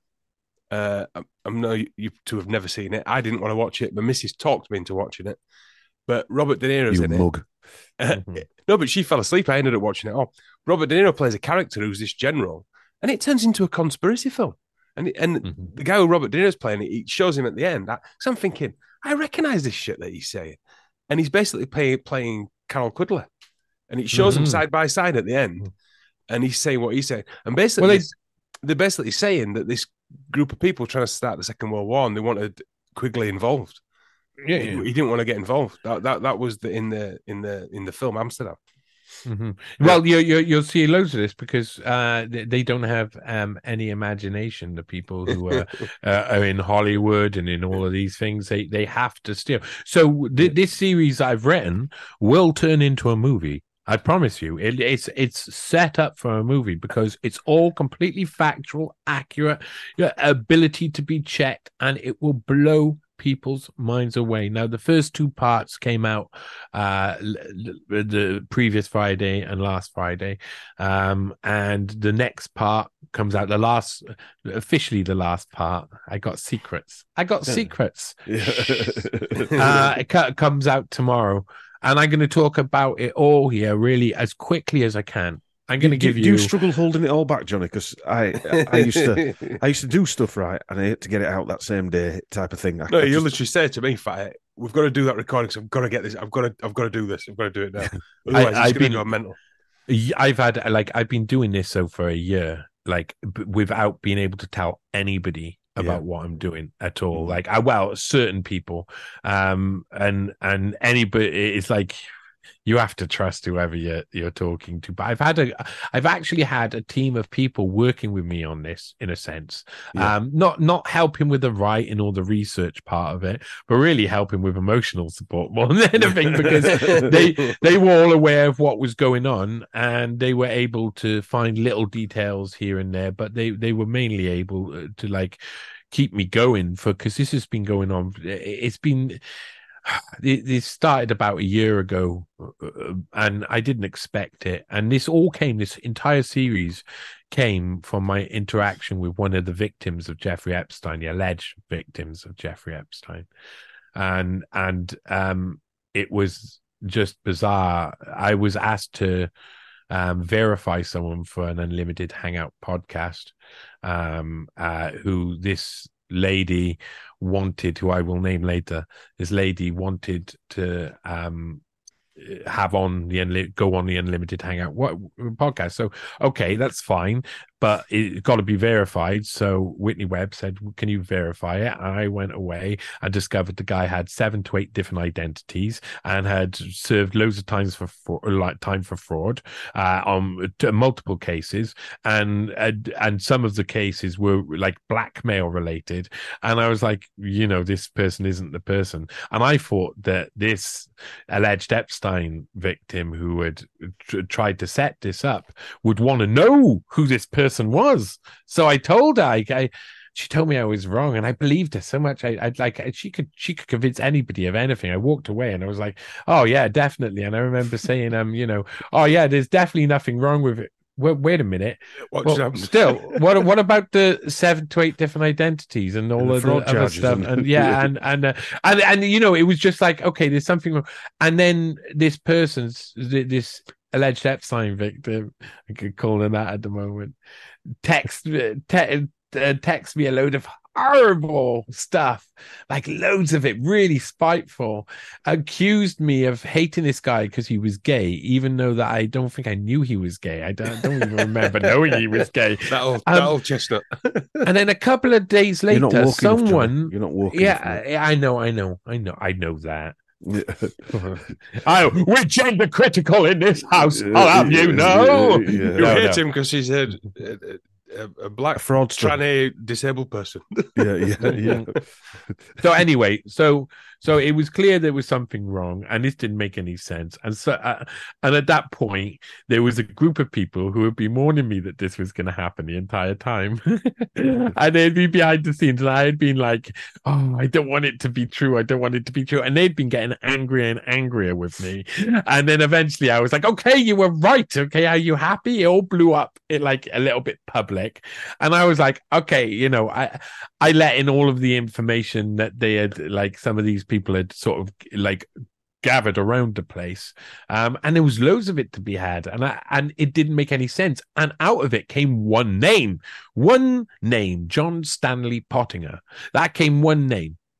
Uh, I, I know you, you two have never seen it. I didn't want to watch it, but Missus talked me into watching it. But Robert De Niro's You in mug. it. Mhm. No, but she fell asleep. I ended up watching it all. Robert De Niro plays a character who's this general, and it turns into a conspiracy film. And and Mhm. the guy who Robert De Niro's playing, it shows him at the end. So I'm thinking, I recognise this shit that he's saying. And he's basically play, playing Carol Cuddler. And it shows mm-hmm. them side by side at the end. And he's saying what he's saying. And basically, well, they... they're basically saying that this group of people trying to start the Second World War, and they wanted Quigley involved. Yeah, yeah. He, he didn't want to get involved. That that that was the in the in the in the film Amsterdam. Mm-hmm. Well, you you you'll see loads of this because uh, they, they don't have um, any imagination. The people who are uh, are in Hollywood and in all of these things, they they have to steal. So th- this series I've written will turn into a movie. I promise you, it, it's it's set up for a movie because it's all completely factual, accurate, ability to be checked, and it will blow people's minds away. Now, the first two parts came out uh, the previous Friday and last Friday, um, and the next part comes out the last, officially the last part. I got secrets. I got secrets. uh, it c- comes out tomorrow. And I'm going to talk about it all here really as quickly as I can. I'm going to give do, you. Do you struggle holding it all back, Johnny? Because I, I used to, I used to do stuff right, and I had to get it out that same day, type of thing. I, no, I you just... literally said to me, "Fight, we've got to do that recording. Because I've got to get this. I've got to, I've got to do this. I've got to do it now. Otherwise, I, it's going to go mental." I've had like I've been doing this so for a year, like b- without being able to tell anybody about yeah. what I'm doing at all. Like, I, well, certain people, um, and and anybody, it's like you have to trust whoever you're you're talking to. But I've had a, I've actually had a team of people working with me on this, in a sense, yeah. um, not not helping with the writing or the research part of it, but really helping with emotional support more than anything, because they they were all aware of what was going on, and they were able to find little details here and there, but they they were mainly able to like keep me going for because this has been going on. It's been. This started about a year ago, and I didn't expect it. And this all came, this entire series came from my interaction with one of the victims of Jeffrey Epstein, the alleged victims of Jeffrey Epstein. And, and um, it was just bizarre. I was asked to um, verify someone for an Unlimited Hangout podcast, um, uh, who this lady wanted, who I will name later. This lady wanted to um have on the unli- go on the Unlimited Hangout what podcast. So okay, that's fine, but it got to be verified. So Whitney Webb said, "Can you verify it?" I went away and discovered the guy had seven to eight different identities and had served loads of times for, for like time for fraud uh, on to multiple cases, and, and and some of the cases were like blackmail related. And I was like, you know, this person isn't the person. And I thought that this alleged Epstein victim who had tr- tried to set this up would want to know who this person was. So I told her, I, I she told me I was wrong, and I believed her so much. I, I'd like she could she could convince anybody of anything. I walked away and I was like, oh yeah, definitely. And I remember saying, um, you know, oh yeah, there's definitely nothing wrong with it. Wait, wait a minute. Well, still, what what about the seven to eight different identities and all and of the, the other stuff? And, and yeah, and and, uh, and and you know, it was just like, okay, there's something wrong. And then this person's this alleged Epstein victim, I could call him that at the moment, text te- uh, text me a load of horrible stuff, like loads of it, really spiteful, accused me of hating this guy because he was gay, even though that I don't think I knew he was gay. I don't, don't even remember knowing he was gay. That old, um, that old chestnut. And then a couple of days later, You're someone enough, you're not walking. Yeah, I, I know, I know, I know, I know that. I, we're gender critical in this house. I'll have you know. Yeah, yeah, yeah. You no, hate no. him because he's a, a, a, a black fraudster, tranny disabled person. Yeah, yeah, yeah. So anyway, so so it was clear there was something wrong, and this didn't make any sense. And so, uh, and at that point, there was a group of people who had been warning me that this was going to happen the entire time, and they'd be behind the scenes, and I had been like, "Oh, I don't want it to be true. I don't want it to be true." And they'd been getting angrier and angrier with me, and then eventually, I was like, "Okay, you were right. Okay, are you happy?" It all blew up, it like a little bit public, and I was like, "Okay, you know, I I let in all of the information that they had, like some of these people." people had sort of like gathered around the place, um, and there was loads of it to be had, and I, and it didn't make any sense. And out of it came one name, one name, John Stanley Pottinger. That came one name.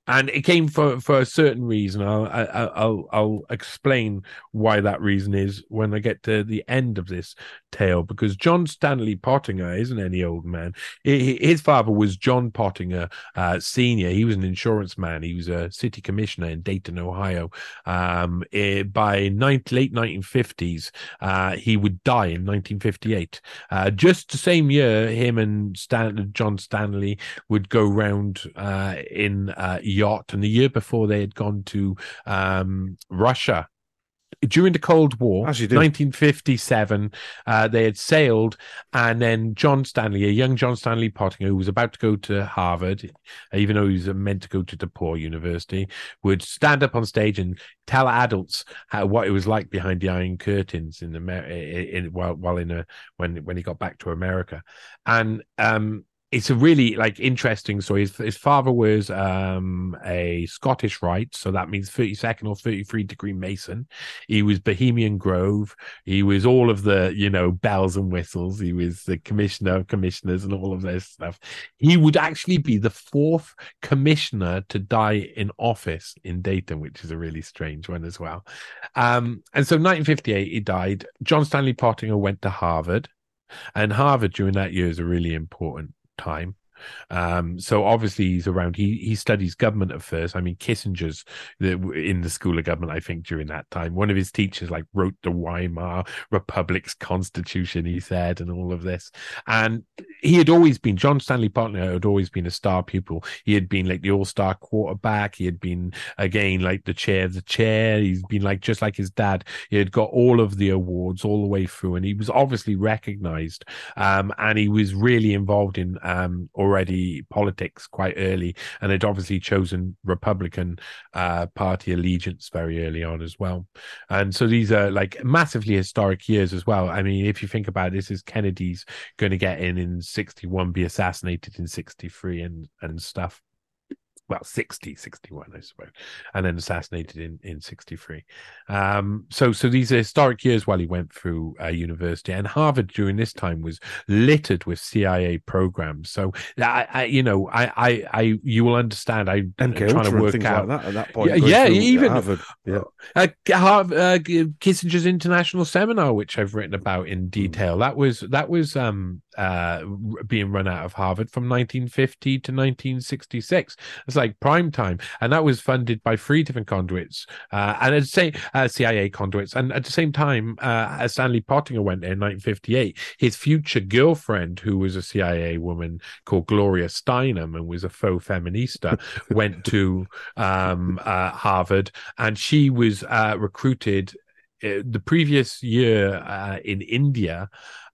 And it came for, for a certain reason. I'll, I, I'll I'll explain why that reason is when I get to the end of this tale. Because John Stanley Pottinger isn't any old man. He, his father was John Pottinger uh, Senior. He was an insurance man. He was a city commissioner in Dayton, Ohio. Um, it, by ninety, late nineteen fifties, uh, he would die in nineteen fifty-eight. Uh, just the same year, him and Stan, John Stanley would go round uh, in uh, yacht, and the year before they had gone to um, Russia during the Cold War, nineteen fifty-seven. Uh, they had sailed, and then John Stanley, a young John Stanley Pottinger, who was about to go to Harvard, even though he was meant to go to DePaul University, would stand up on stage and tell adults how, what it was like behind the Iron Curtains in Amer- in, while while in a when when he got back to America, and um. It's a really like interesting story. His, his father was um, a Scottish Rite, so that means thirty-second or thirty-three degree Mason. He was Bohemian Grove. He was all of the, you know, bells and whistles. He was the commissioner of commissioners and all of this stuff. He would actually be the fourth commissioner to die in office in Dayton, which is a really strange one as well. Um, and so nineteen fifty-eight, he died. John Stanley Pottinger went to Harvard, and Harvard during that year is a really important time. Um, so obviously he's around. He he studies government at first. I mean, Kissinger's the, in the School of Government, I think, during that time. One of his teachers like wrote the Weimar Republic's Constitution, he said, and all of this. And he had always been, John Stanley Pottinger had always been a star pupil. He had been like the all-star quarterback. He had been, again, like the chair of the chair. He's been like, just like his dad. He had got all of the awards all the way through, and he was obviously recognized. Um, and he was really involved in um, already politics quite early, and had obviously chosen Republican uh, Party allegiance very early on as well. And so these are like massively historic years as well. I mean, if you think about it, this is Kennedy's going to get in in sixty-one, be assassinated in sixty-three, and and stuff. Well, sixty, sixty-one, I suppose, and then assassinated in, in sixty-three. Um, so so these are historic years while he went through uh, university. And Harvard during this time was littered with C I A programs. So, I, I you know, I, I, I, you will understand, I, I'm trying to work out. Like that at that point. Yeah, yeah even Harvard. Yeah. Uh, Harvard, uh, Kissinger's International Seminar, which I've written about in detail, that was, that was um, uh, being run out of Harvard from nineteen fifty to nineteen sixty-six. Like prime time, and that was funded by three different conduits, uh, and at the same uh, C I A conduits. And at the same time, uh, as Stanley Pottinger went there in nineteen fifty-eight, his future girlfriend, who was a C I A woman called Gloria Steinem and was a faux feminista, went to um, uh, Harvard, and she was uh, recruited uh, the previous year uh, in India.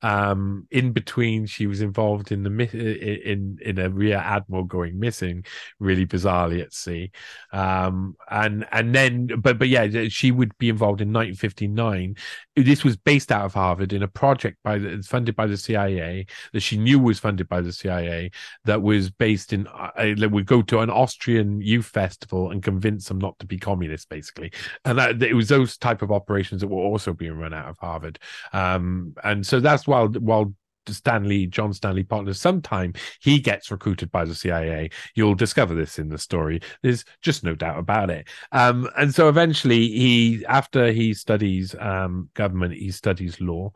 Um, in between, she was involved in the in in a rear admiral going missing, really bizarrely at sea, um, and and then but but yeah, she would be involved in nineteen fifty-nine. This was based out of Harvard in a project by the, funded by the C I A that she knew was funded by the C I A, that was based in uh, that would go to an Austrian youth festival and convince them not to be communist, basically, and that, it was those type of operations that were also being run out of Harvard, um, and so that's while while Stanley, John Stanley Pottinger, sometime he gets recruited by the C I A. You'll discover this in the story. There's just no doubt about it. Um, and so eventually he, after he studies um, government, he studies law,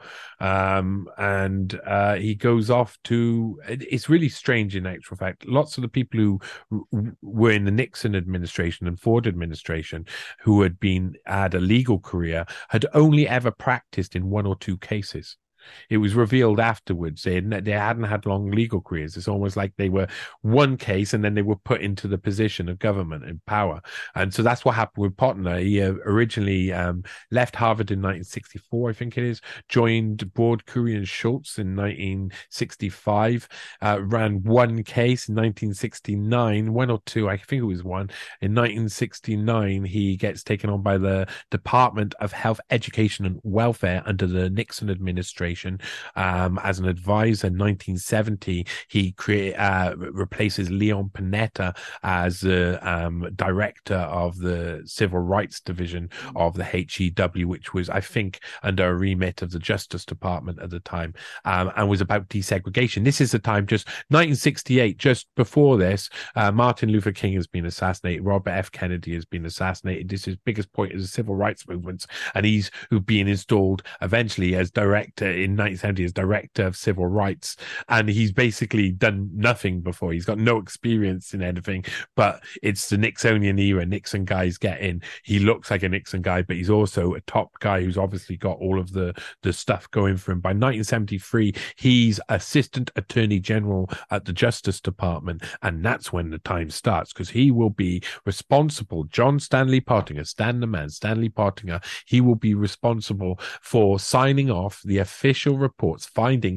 um, and uh, he goes off to, it's really strange in actual fact, lots of the people who were in the Nixon administration and Ford administration who had been, had a legal career, had only ever practiced in one or two cases. It was revealed afterwards they hadn't, they hadn't had long legal careers. It's almost like they were one case and then they were put into the position of government and power. And so that's what happened with Pottinger. He uh, originally um, left Harvard in nineteen sixty-four, I think it is, joined Broad, Currie and Schultz in nineteen sixty-five, uh, ran one case in nineteen sixty-nine, one or two, I think it was one. In nineteen sixty-nine, he gets taken on by the Department of Health, Education and Welfare under the Nixon administration. administration um, as an advisor. In nineteen seventy, he create, uh, replaces Leon Panetta as the um, director of the Civil Rights Division of the H E W, which was, I think, under a remit of the Justice Department at the time, um, and was about desegregation. This is the time, just nineteen sixty-eight, just before this, uh, Martin Luther King has been assassinated, Robert F. Kennedy has been assassinated. This is his biggest point is the civil rights movements, and he's who being installed eventually as director in nineteen seventy as director of civil rights, and he's basically done nothing before. He's got no experience in anything, but it's the Nixonian era. Nixon guys get in. He looks like a Nixon guy, but he's also a top guy who's obviously got all of the the stuff going for him. By nineteen seventy-three, he's assistant attorney general at the Justice Department, and that's when the time starts, because he will be responsible. John Stanley Pottinger, Stan the man, Stanley Pottinger, he will be responsible for signing off the official reports finding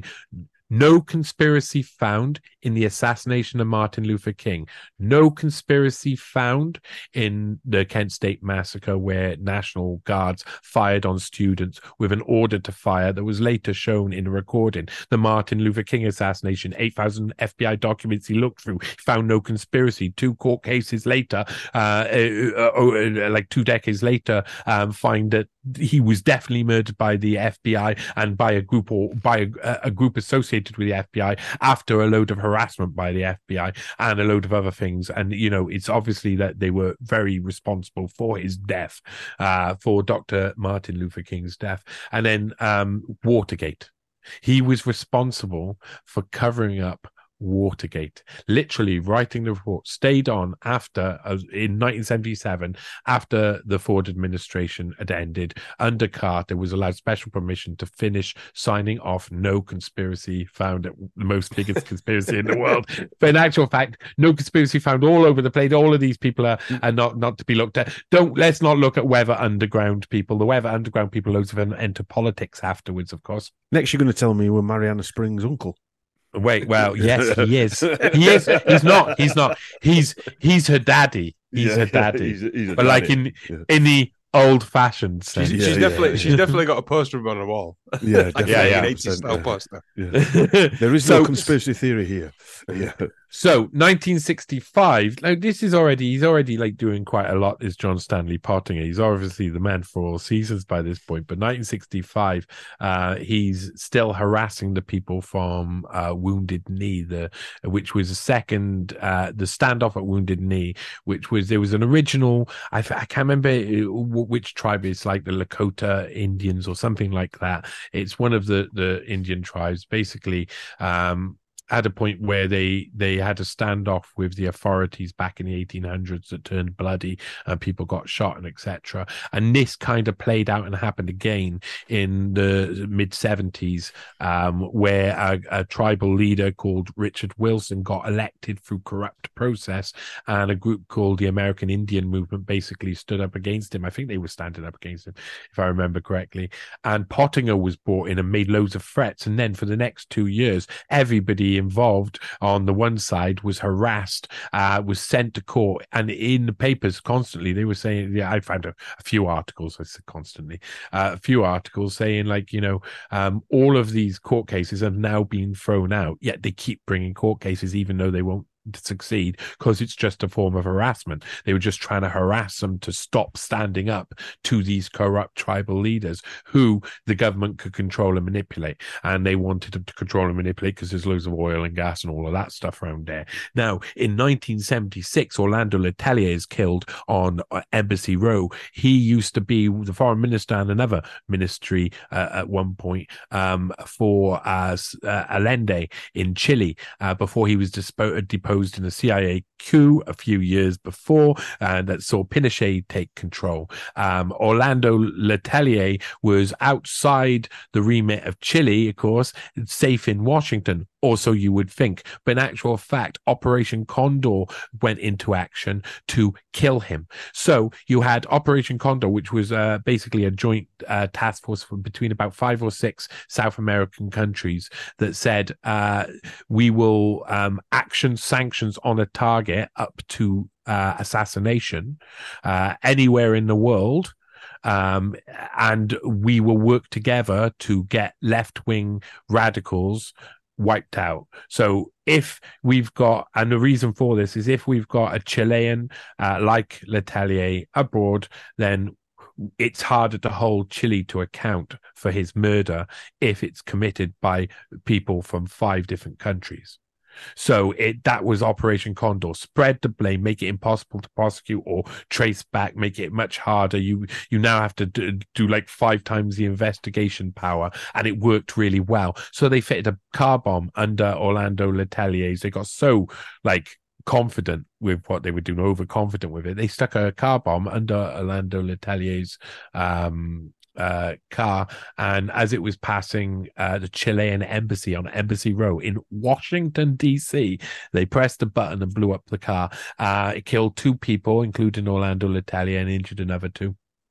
no conspiracy found in the assassination of Martin Luther King. No conspiracy found in the Kent State Massacre, where National Guards fired on students with an order to fire that was later shown in a recording. The Martin Luther King assassination, eight thousand F B I documents he looked through, found no conspiracy. Two court cases later, uh, uh, uh, like two decades later, um, find that he was definitely murdered by the F B I and by a group or by a, a group associated with the F B I after a load of harassment by the F B I and a load of other things. And, you know, it's obviously that they were very responsible for his death, uh, for Doctor Martin Luther King's death. And then um, Watergate. He was responsible for covering up Watergate, literally writing the report, stayed on after uh, in nineteen seventy-seven, after the Ford administration had ended. Under Carter was allowed special permission to finish signing off no conspiracy found, at the most biggest conspiracy in the world. But in actual fact, no conspiracy found all over the place. All of these people are, are not not to be looked at. Don't let's not look at Weather Underground people. The Weather Underground people, loads of them enter politics afterwards, of course. Next, you're going to tell me you were Mariana Springs' uncle. Wait, well, yes, he is. He is. He's not. He's not. He's he's her daddy. He's yeah, her daddy. He's a, he's a but daddy. Like in yeah. in the old-fashioned sense. She's, she's yeah, definitely yeah, she's yeah. definitely got a poster on the wall. Yeah, like yeah, yeah. eighties style poster. Yeah. There is so, no conspiracy theory here. Yeah. So nineteen sixty-five. Now this is already he's already like doing quite a lot. Is John Stanley Pottinger? He's obviously the man for all seasons by this point. But nineteen sixty-five, uh, he's still harassing the people from uh, Wounded Knee, the which was a second uh, the standoff at Wounded Knee, which was there was an original. I, I can't remember which tribe. It's like the Lakota Indians or something like that. It's one of the the Indian tribes, basically. Um, at a point where they they had a standoff with the authorities back in the eighteen hundreds that turned bloody and people got shot and et cetera. And this kind of played out and happened again in the mid seventies, um, where a, a tribal leader called Richard Wilson got elected through corrupt process, and a group called the American Indian Movement basically stood up against him. I think they were standing up against him, if I remember correctly. And Pottinger was brought in and made loads of threats. And then for the next two years, everybody involved on the one side was harassed, uh, was sent to court, and in the papers constantly they were saying, yeah, I found a, a few articles, I said constantly, uh, a few articles saying like, you know, um, all of these court cases have now been thrown out, yet they keep bringing court cases even though they won't succeed because it's just a form of harassment. They were just trying to harass them to stop standing up to these corrupt tribal leaders who the government could control and manipulate, and they wanted them to control and manipulate because there's loads of oil and gas and all of that stuff around there. Now in nineteen seventy-six, Orlando Letelier is killed on Embassy Row. He used to be the foreign minister and another ministry uh, at one point um, for uh, uh, Allende in Chile uh, before he was dispo- deposed in a C I A coup a few years before, and uh, that saw Pinochet take control. Um, Orlando Letelier was outside the remit of Chile, of course, safe in Washington, or so you would think. But in actual fact, Operation Condor went into action to kill him. So you had Operation Condor, which was uh, basically a joint uh, task force from between about five or six South American countries that said, uh, we will um, action sanctions on a target up to uh, assassination uh, anywhere in the world. um, and we will work together to get left-wing radicals wiped out. So if we've got, and the reason for this is if we've got a Chilean uh, like Letelier abroad, then it's harder to hold Chile to account for his murder if it's committed by people from five different countries. So it that was Operation Condor. Spread the blame, make it impossible to prosecute or trace back, make it much harder. You you now have to do, do like five times the investigation power, and it worked really well. So they fitted a car bomb under Orlando Letelier's. They got so like confident with what they were doing, overconfident with it. They stuck a car bomb under Orlando Letelier's um Uh, car, and as it was passing uh, the Chilean embassy on Embassy Row in Washington D C, they pressed a button and blew up the car. Uh, it killed two people, including Orlando Letelier, and injured another two.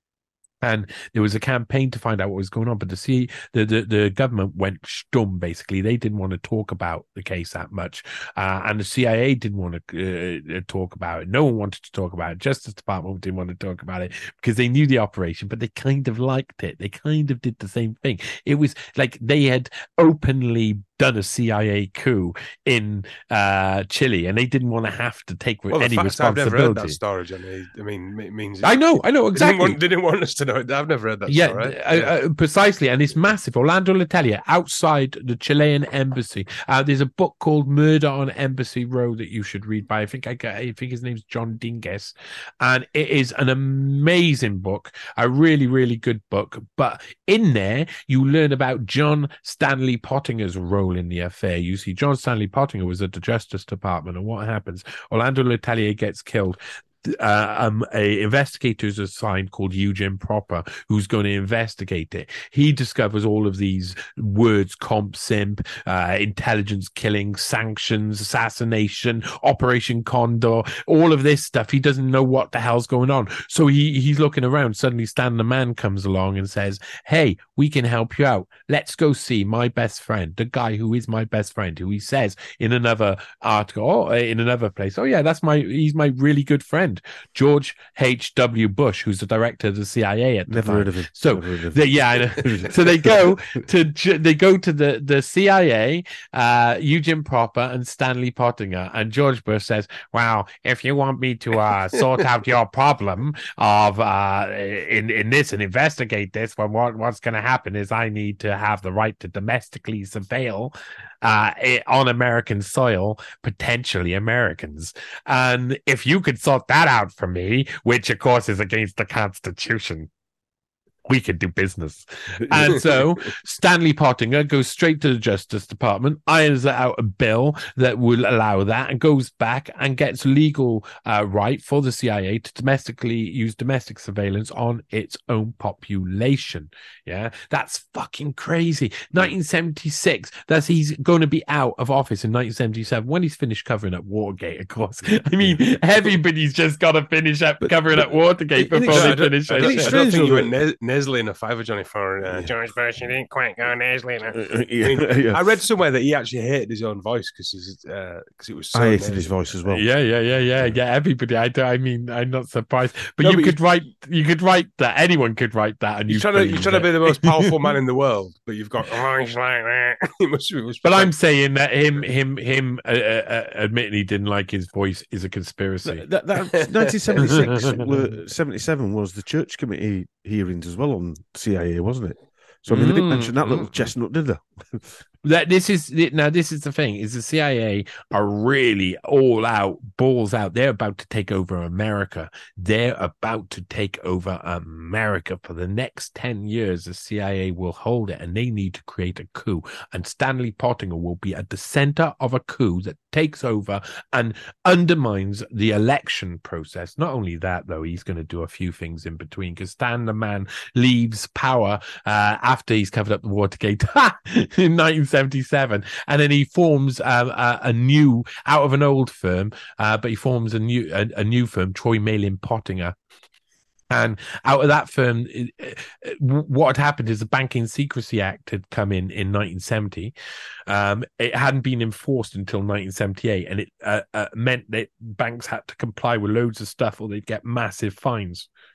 And there was a campaign to find out what was going on, but the C, the, the, the government went stum, basically. They didn't want to talk about the case that much. Uh, and the C I A didn't want to uh, talk about it. No one wanted to talk about it. Justice Department didn't want to talk about it because they knew the operation, but they kind of liked it. They kind of did the same thing. It was like they had openly done a C I A coup in uh, Chile, and they didn't want to have to take well, any the fact responsibility. I've never heard that story, Johnny. I mean, it means I know, I know exactly. They didn't, want, they didn't want us to know it. I've never heard that yeah, story. Uh, yeah, uh, precisely, and it's massive. Orlando Letelier outside the Chilean embassy. Uh, there's a book called Murder on Embassy Row that you should read by. I think I, I think his name's John Dinges, and it is an amazing book, a really, really good book. But in there, you learn about John Stanley Pottinger's role in the affair. You see, John Stanley Pottinger was at the Justice Department, and what happens? Orlando Letelier gets killed. Uh, um, a investigator is assigned called Eugene Proper, who's going to investigate it. He discovers all of these words: comp simp, uh, intelligence killing, sanctions, assassination, Operation Condor, all of this stuff. He doesn't know what the hell's going on. So he he's looking around. Suddenly Stan the Man comes along and says, hey, we can help you out. Let's go see my best friend, the guy who is my best friend, who he says in another article, or in another place, oh yeah, that's my, he's my really good friend, George H W. Bush, who's the director of the C I A at the Never time. heard of him. So of they, him. yeah, I know. So they go to they go to the the C I A, uh, Eugene Proper and Stanley Pottinger, and George Bush says, "Well, if you want me to uh, sort out your problem of uh, in in this and investigate this, well, what what's going to happen is I need to have the right to domestically surveil uh, on American soil, potentially Americans, and if you could sort that out for me, which of course is against the Constitution, we could do business." And so Stanley Pottinger goes straight to the Justice Department, irons out a bill that will allow that, and goes back and gets legal uh, right for the C I A to domestically use domestic surveillance on its own population. Yeah, that's fucking crazy. nineteen seventy-six, that's he's going to be out of office in nineteen seventy-seven when he's finished covering up Watergate, of course. I mean, everybody's just got to finish up covering up Watergate before they finish I it. don't, It's I don't strange think you though went ne- Nestle in a fiver, Johnny, for uh, Yeah. George Bush. You didn't quite go Nestle. Uh, I, yeah, mean, yeah. I read somewhere that he actually hated his own voice because uh, it was so I hated his nasally. voice as well. Yeah, yeah, yeah, yeah, yeah. Everybody, I, do- I mean, I'm not surprised, but No, you but could write, you could write that. Anyone could write that, and You're you trying to, you're trying to be the most powerful man in the world, but you've got oh, he's like that. He must be, must be But I'm like- saying that him, him, him, uh, uh, admitting he didn't like his voice is a conspiracy. That, that nineteen seventy-six, were, seventy-seven was the church committee hearings as well on C I A, wasn't it? So I mean, they didn't Mm, mention that little mm. chestnut, did they? That this is now. This is the thing: is the C I A are really all out, balls out. They're about to take over America. They're about to take over America for the next ten years. The C I A will hold it, and they need to create a coup. And Stanley Pottinger will be at the center of a coup that takes over and undermines the election process. Not only that, though, he's going to do a few things in between, because Stan the Man leaves power uh, after he's covered up the Watergate in nineteen seventy-seven, and then he forms um, a, a new, out of an old firm, uh, but he forms a new a, a new firm, Troy Malin Pottinger. And out of that firm, what had happened is the Banking Secrecy Act had come in in nineteen seventy. Um, it hadn't been enforced until nineteen seventy-eight, and it uh, uh, meant that banks had to comply with loads of stuff or they'd get massive fines.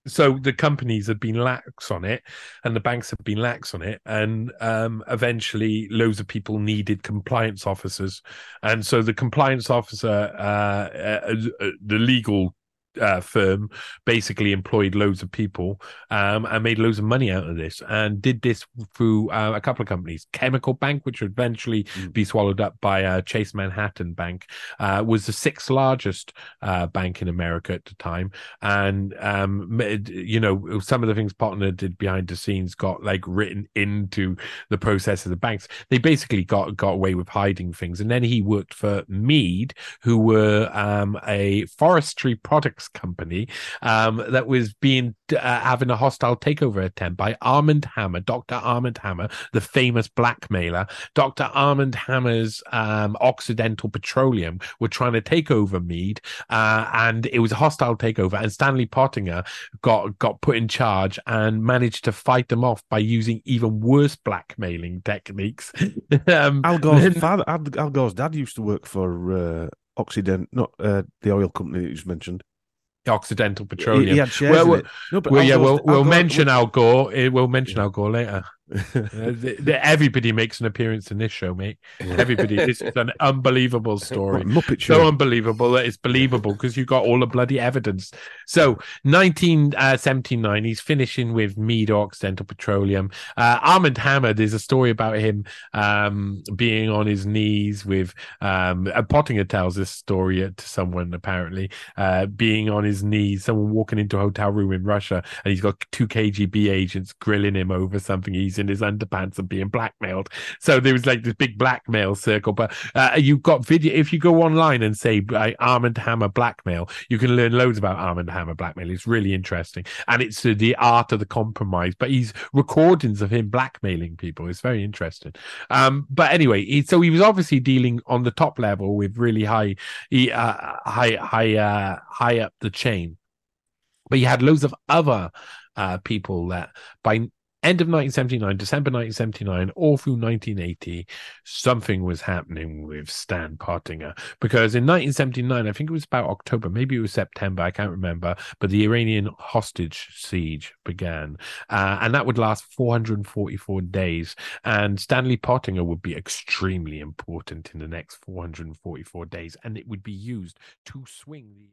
so the companies had been lax on it, and the banks had been lax on it, and um, eventually loads of people needed compliance officers, and so the compliance officer, uh, uh, uh, the legal uh, firm, basically employed loads of people um, and made loads of money out of this, and did this through uh, a couple of companies. Chemical Bank, which would eventually mm. be swallowed up by uh, Chase Manhattan Bank, uh, was the sixth largest uh, bank in America at the time. And, um, you know, some of the things Potner did behind the scenes got like written into the process of the banks. They basically got, got away with hiding things. And then he worked for Mead, who were um, a forestry products company um, that was being uh, having a hostile takeover attempt by Armand Hammer, Doctor Armand Hammer, the famous blackmailer. Doctor Armand Hammer's um, Occidental Petroleum were trying to take over Mead, uh, and it was a hostile takeover. And Stanley Pottinger got got put in charge and managed to fight them off by using even worse blackmailing techniques. um, Al Gore's then, father, Al, Al Gore's dad, used to work for uh, Occident, not uh, the oil company that you just mentioned. Occidental Petroleum. He, he had shares well, in well, it. No, but well Al yeah, Gore's, we'll, Al we'll Gore, mention we'll, Al Gore. We'll mention yeah. Al Gore later. uh, the, the, everybody makes an appearance in this show, mate. Everybody. This is an unbelievable story. What, Muppet Show. So unbelievable that it's believable because you got all the bloody evidence. So, nineteen seventy-nine, he's finishing with Mead Occidental Petroleum. Uh, Armand Hammer, there's a story about him um, being on his knees with, um, Pottinger tells this story to someone apparently, uh, being on his knees, someone walking into a hotel room in Russia, and he's got two K G B agents grilling him over something. He's in his underpants and being blackmailed. So there was like this big blackmail circle. But uh, you've got video. If you go online and say uh, Armand Hammer blackmail, you can learn loads about Armand Hammer blackmail. It's really interesting, and it's uh, the art of the compromise. But he's recordings of him blackmailing people. It's very interesting. Um, but anyway, he, so he was obviously dealing on the top level with really high, uh, high, high, uh, high up the chain. But you had loads of other uh, people that by end of nineteen seventy-nine, December nineteen seventy-nine, all through nineteen eighty, something was happening with Stan Pottinger. Because in nineteen seventy-nine, I think it was about October, maybe it was September, I can't remember, but the Iranian hostage siege began. Uh, and that would last four hundred forty-four days. And Stanley Pottinger would be extremely important in the next four hundred forty-four days. And it would be used to swing the...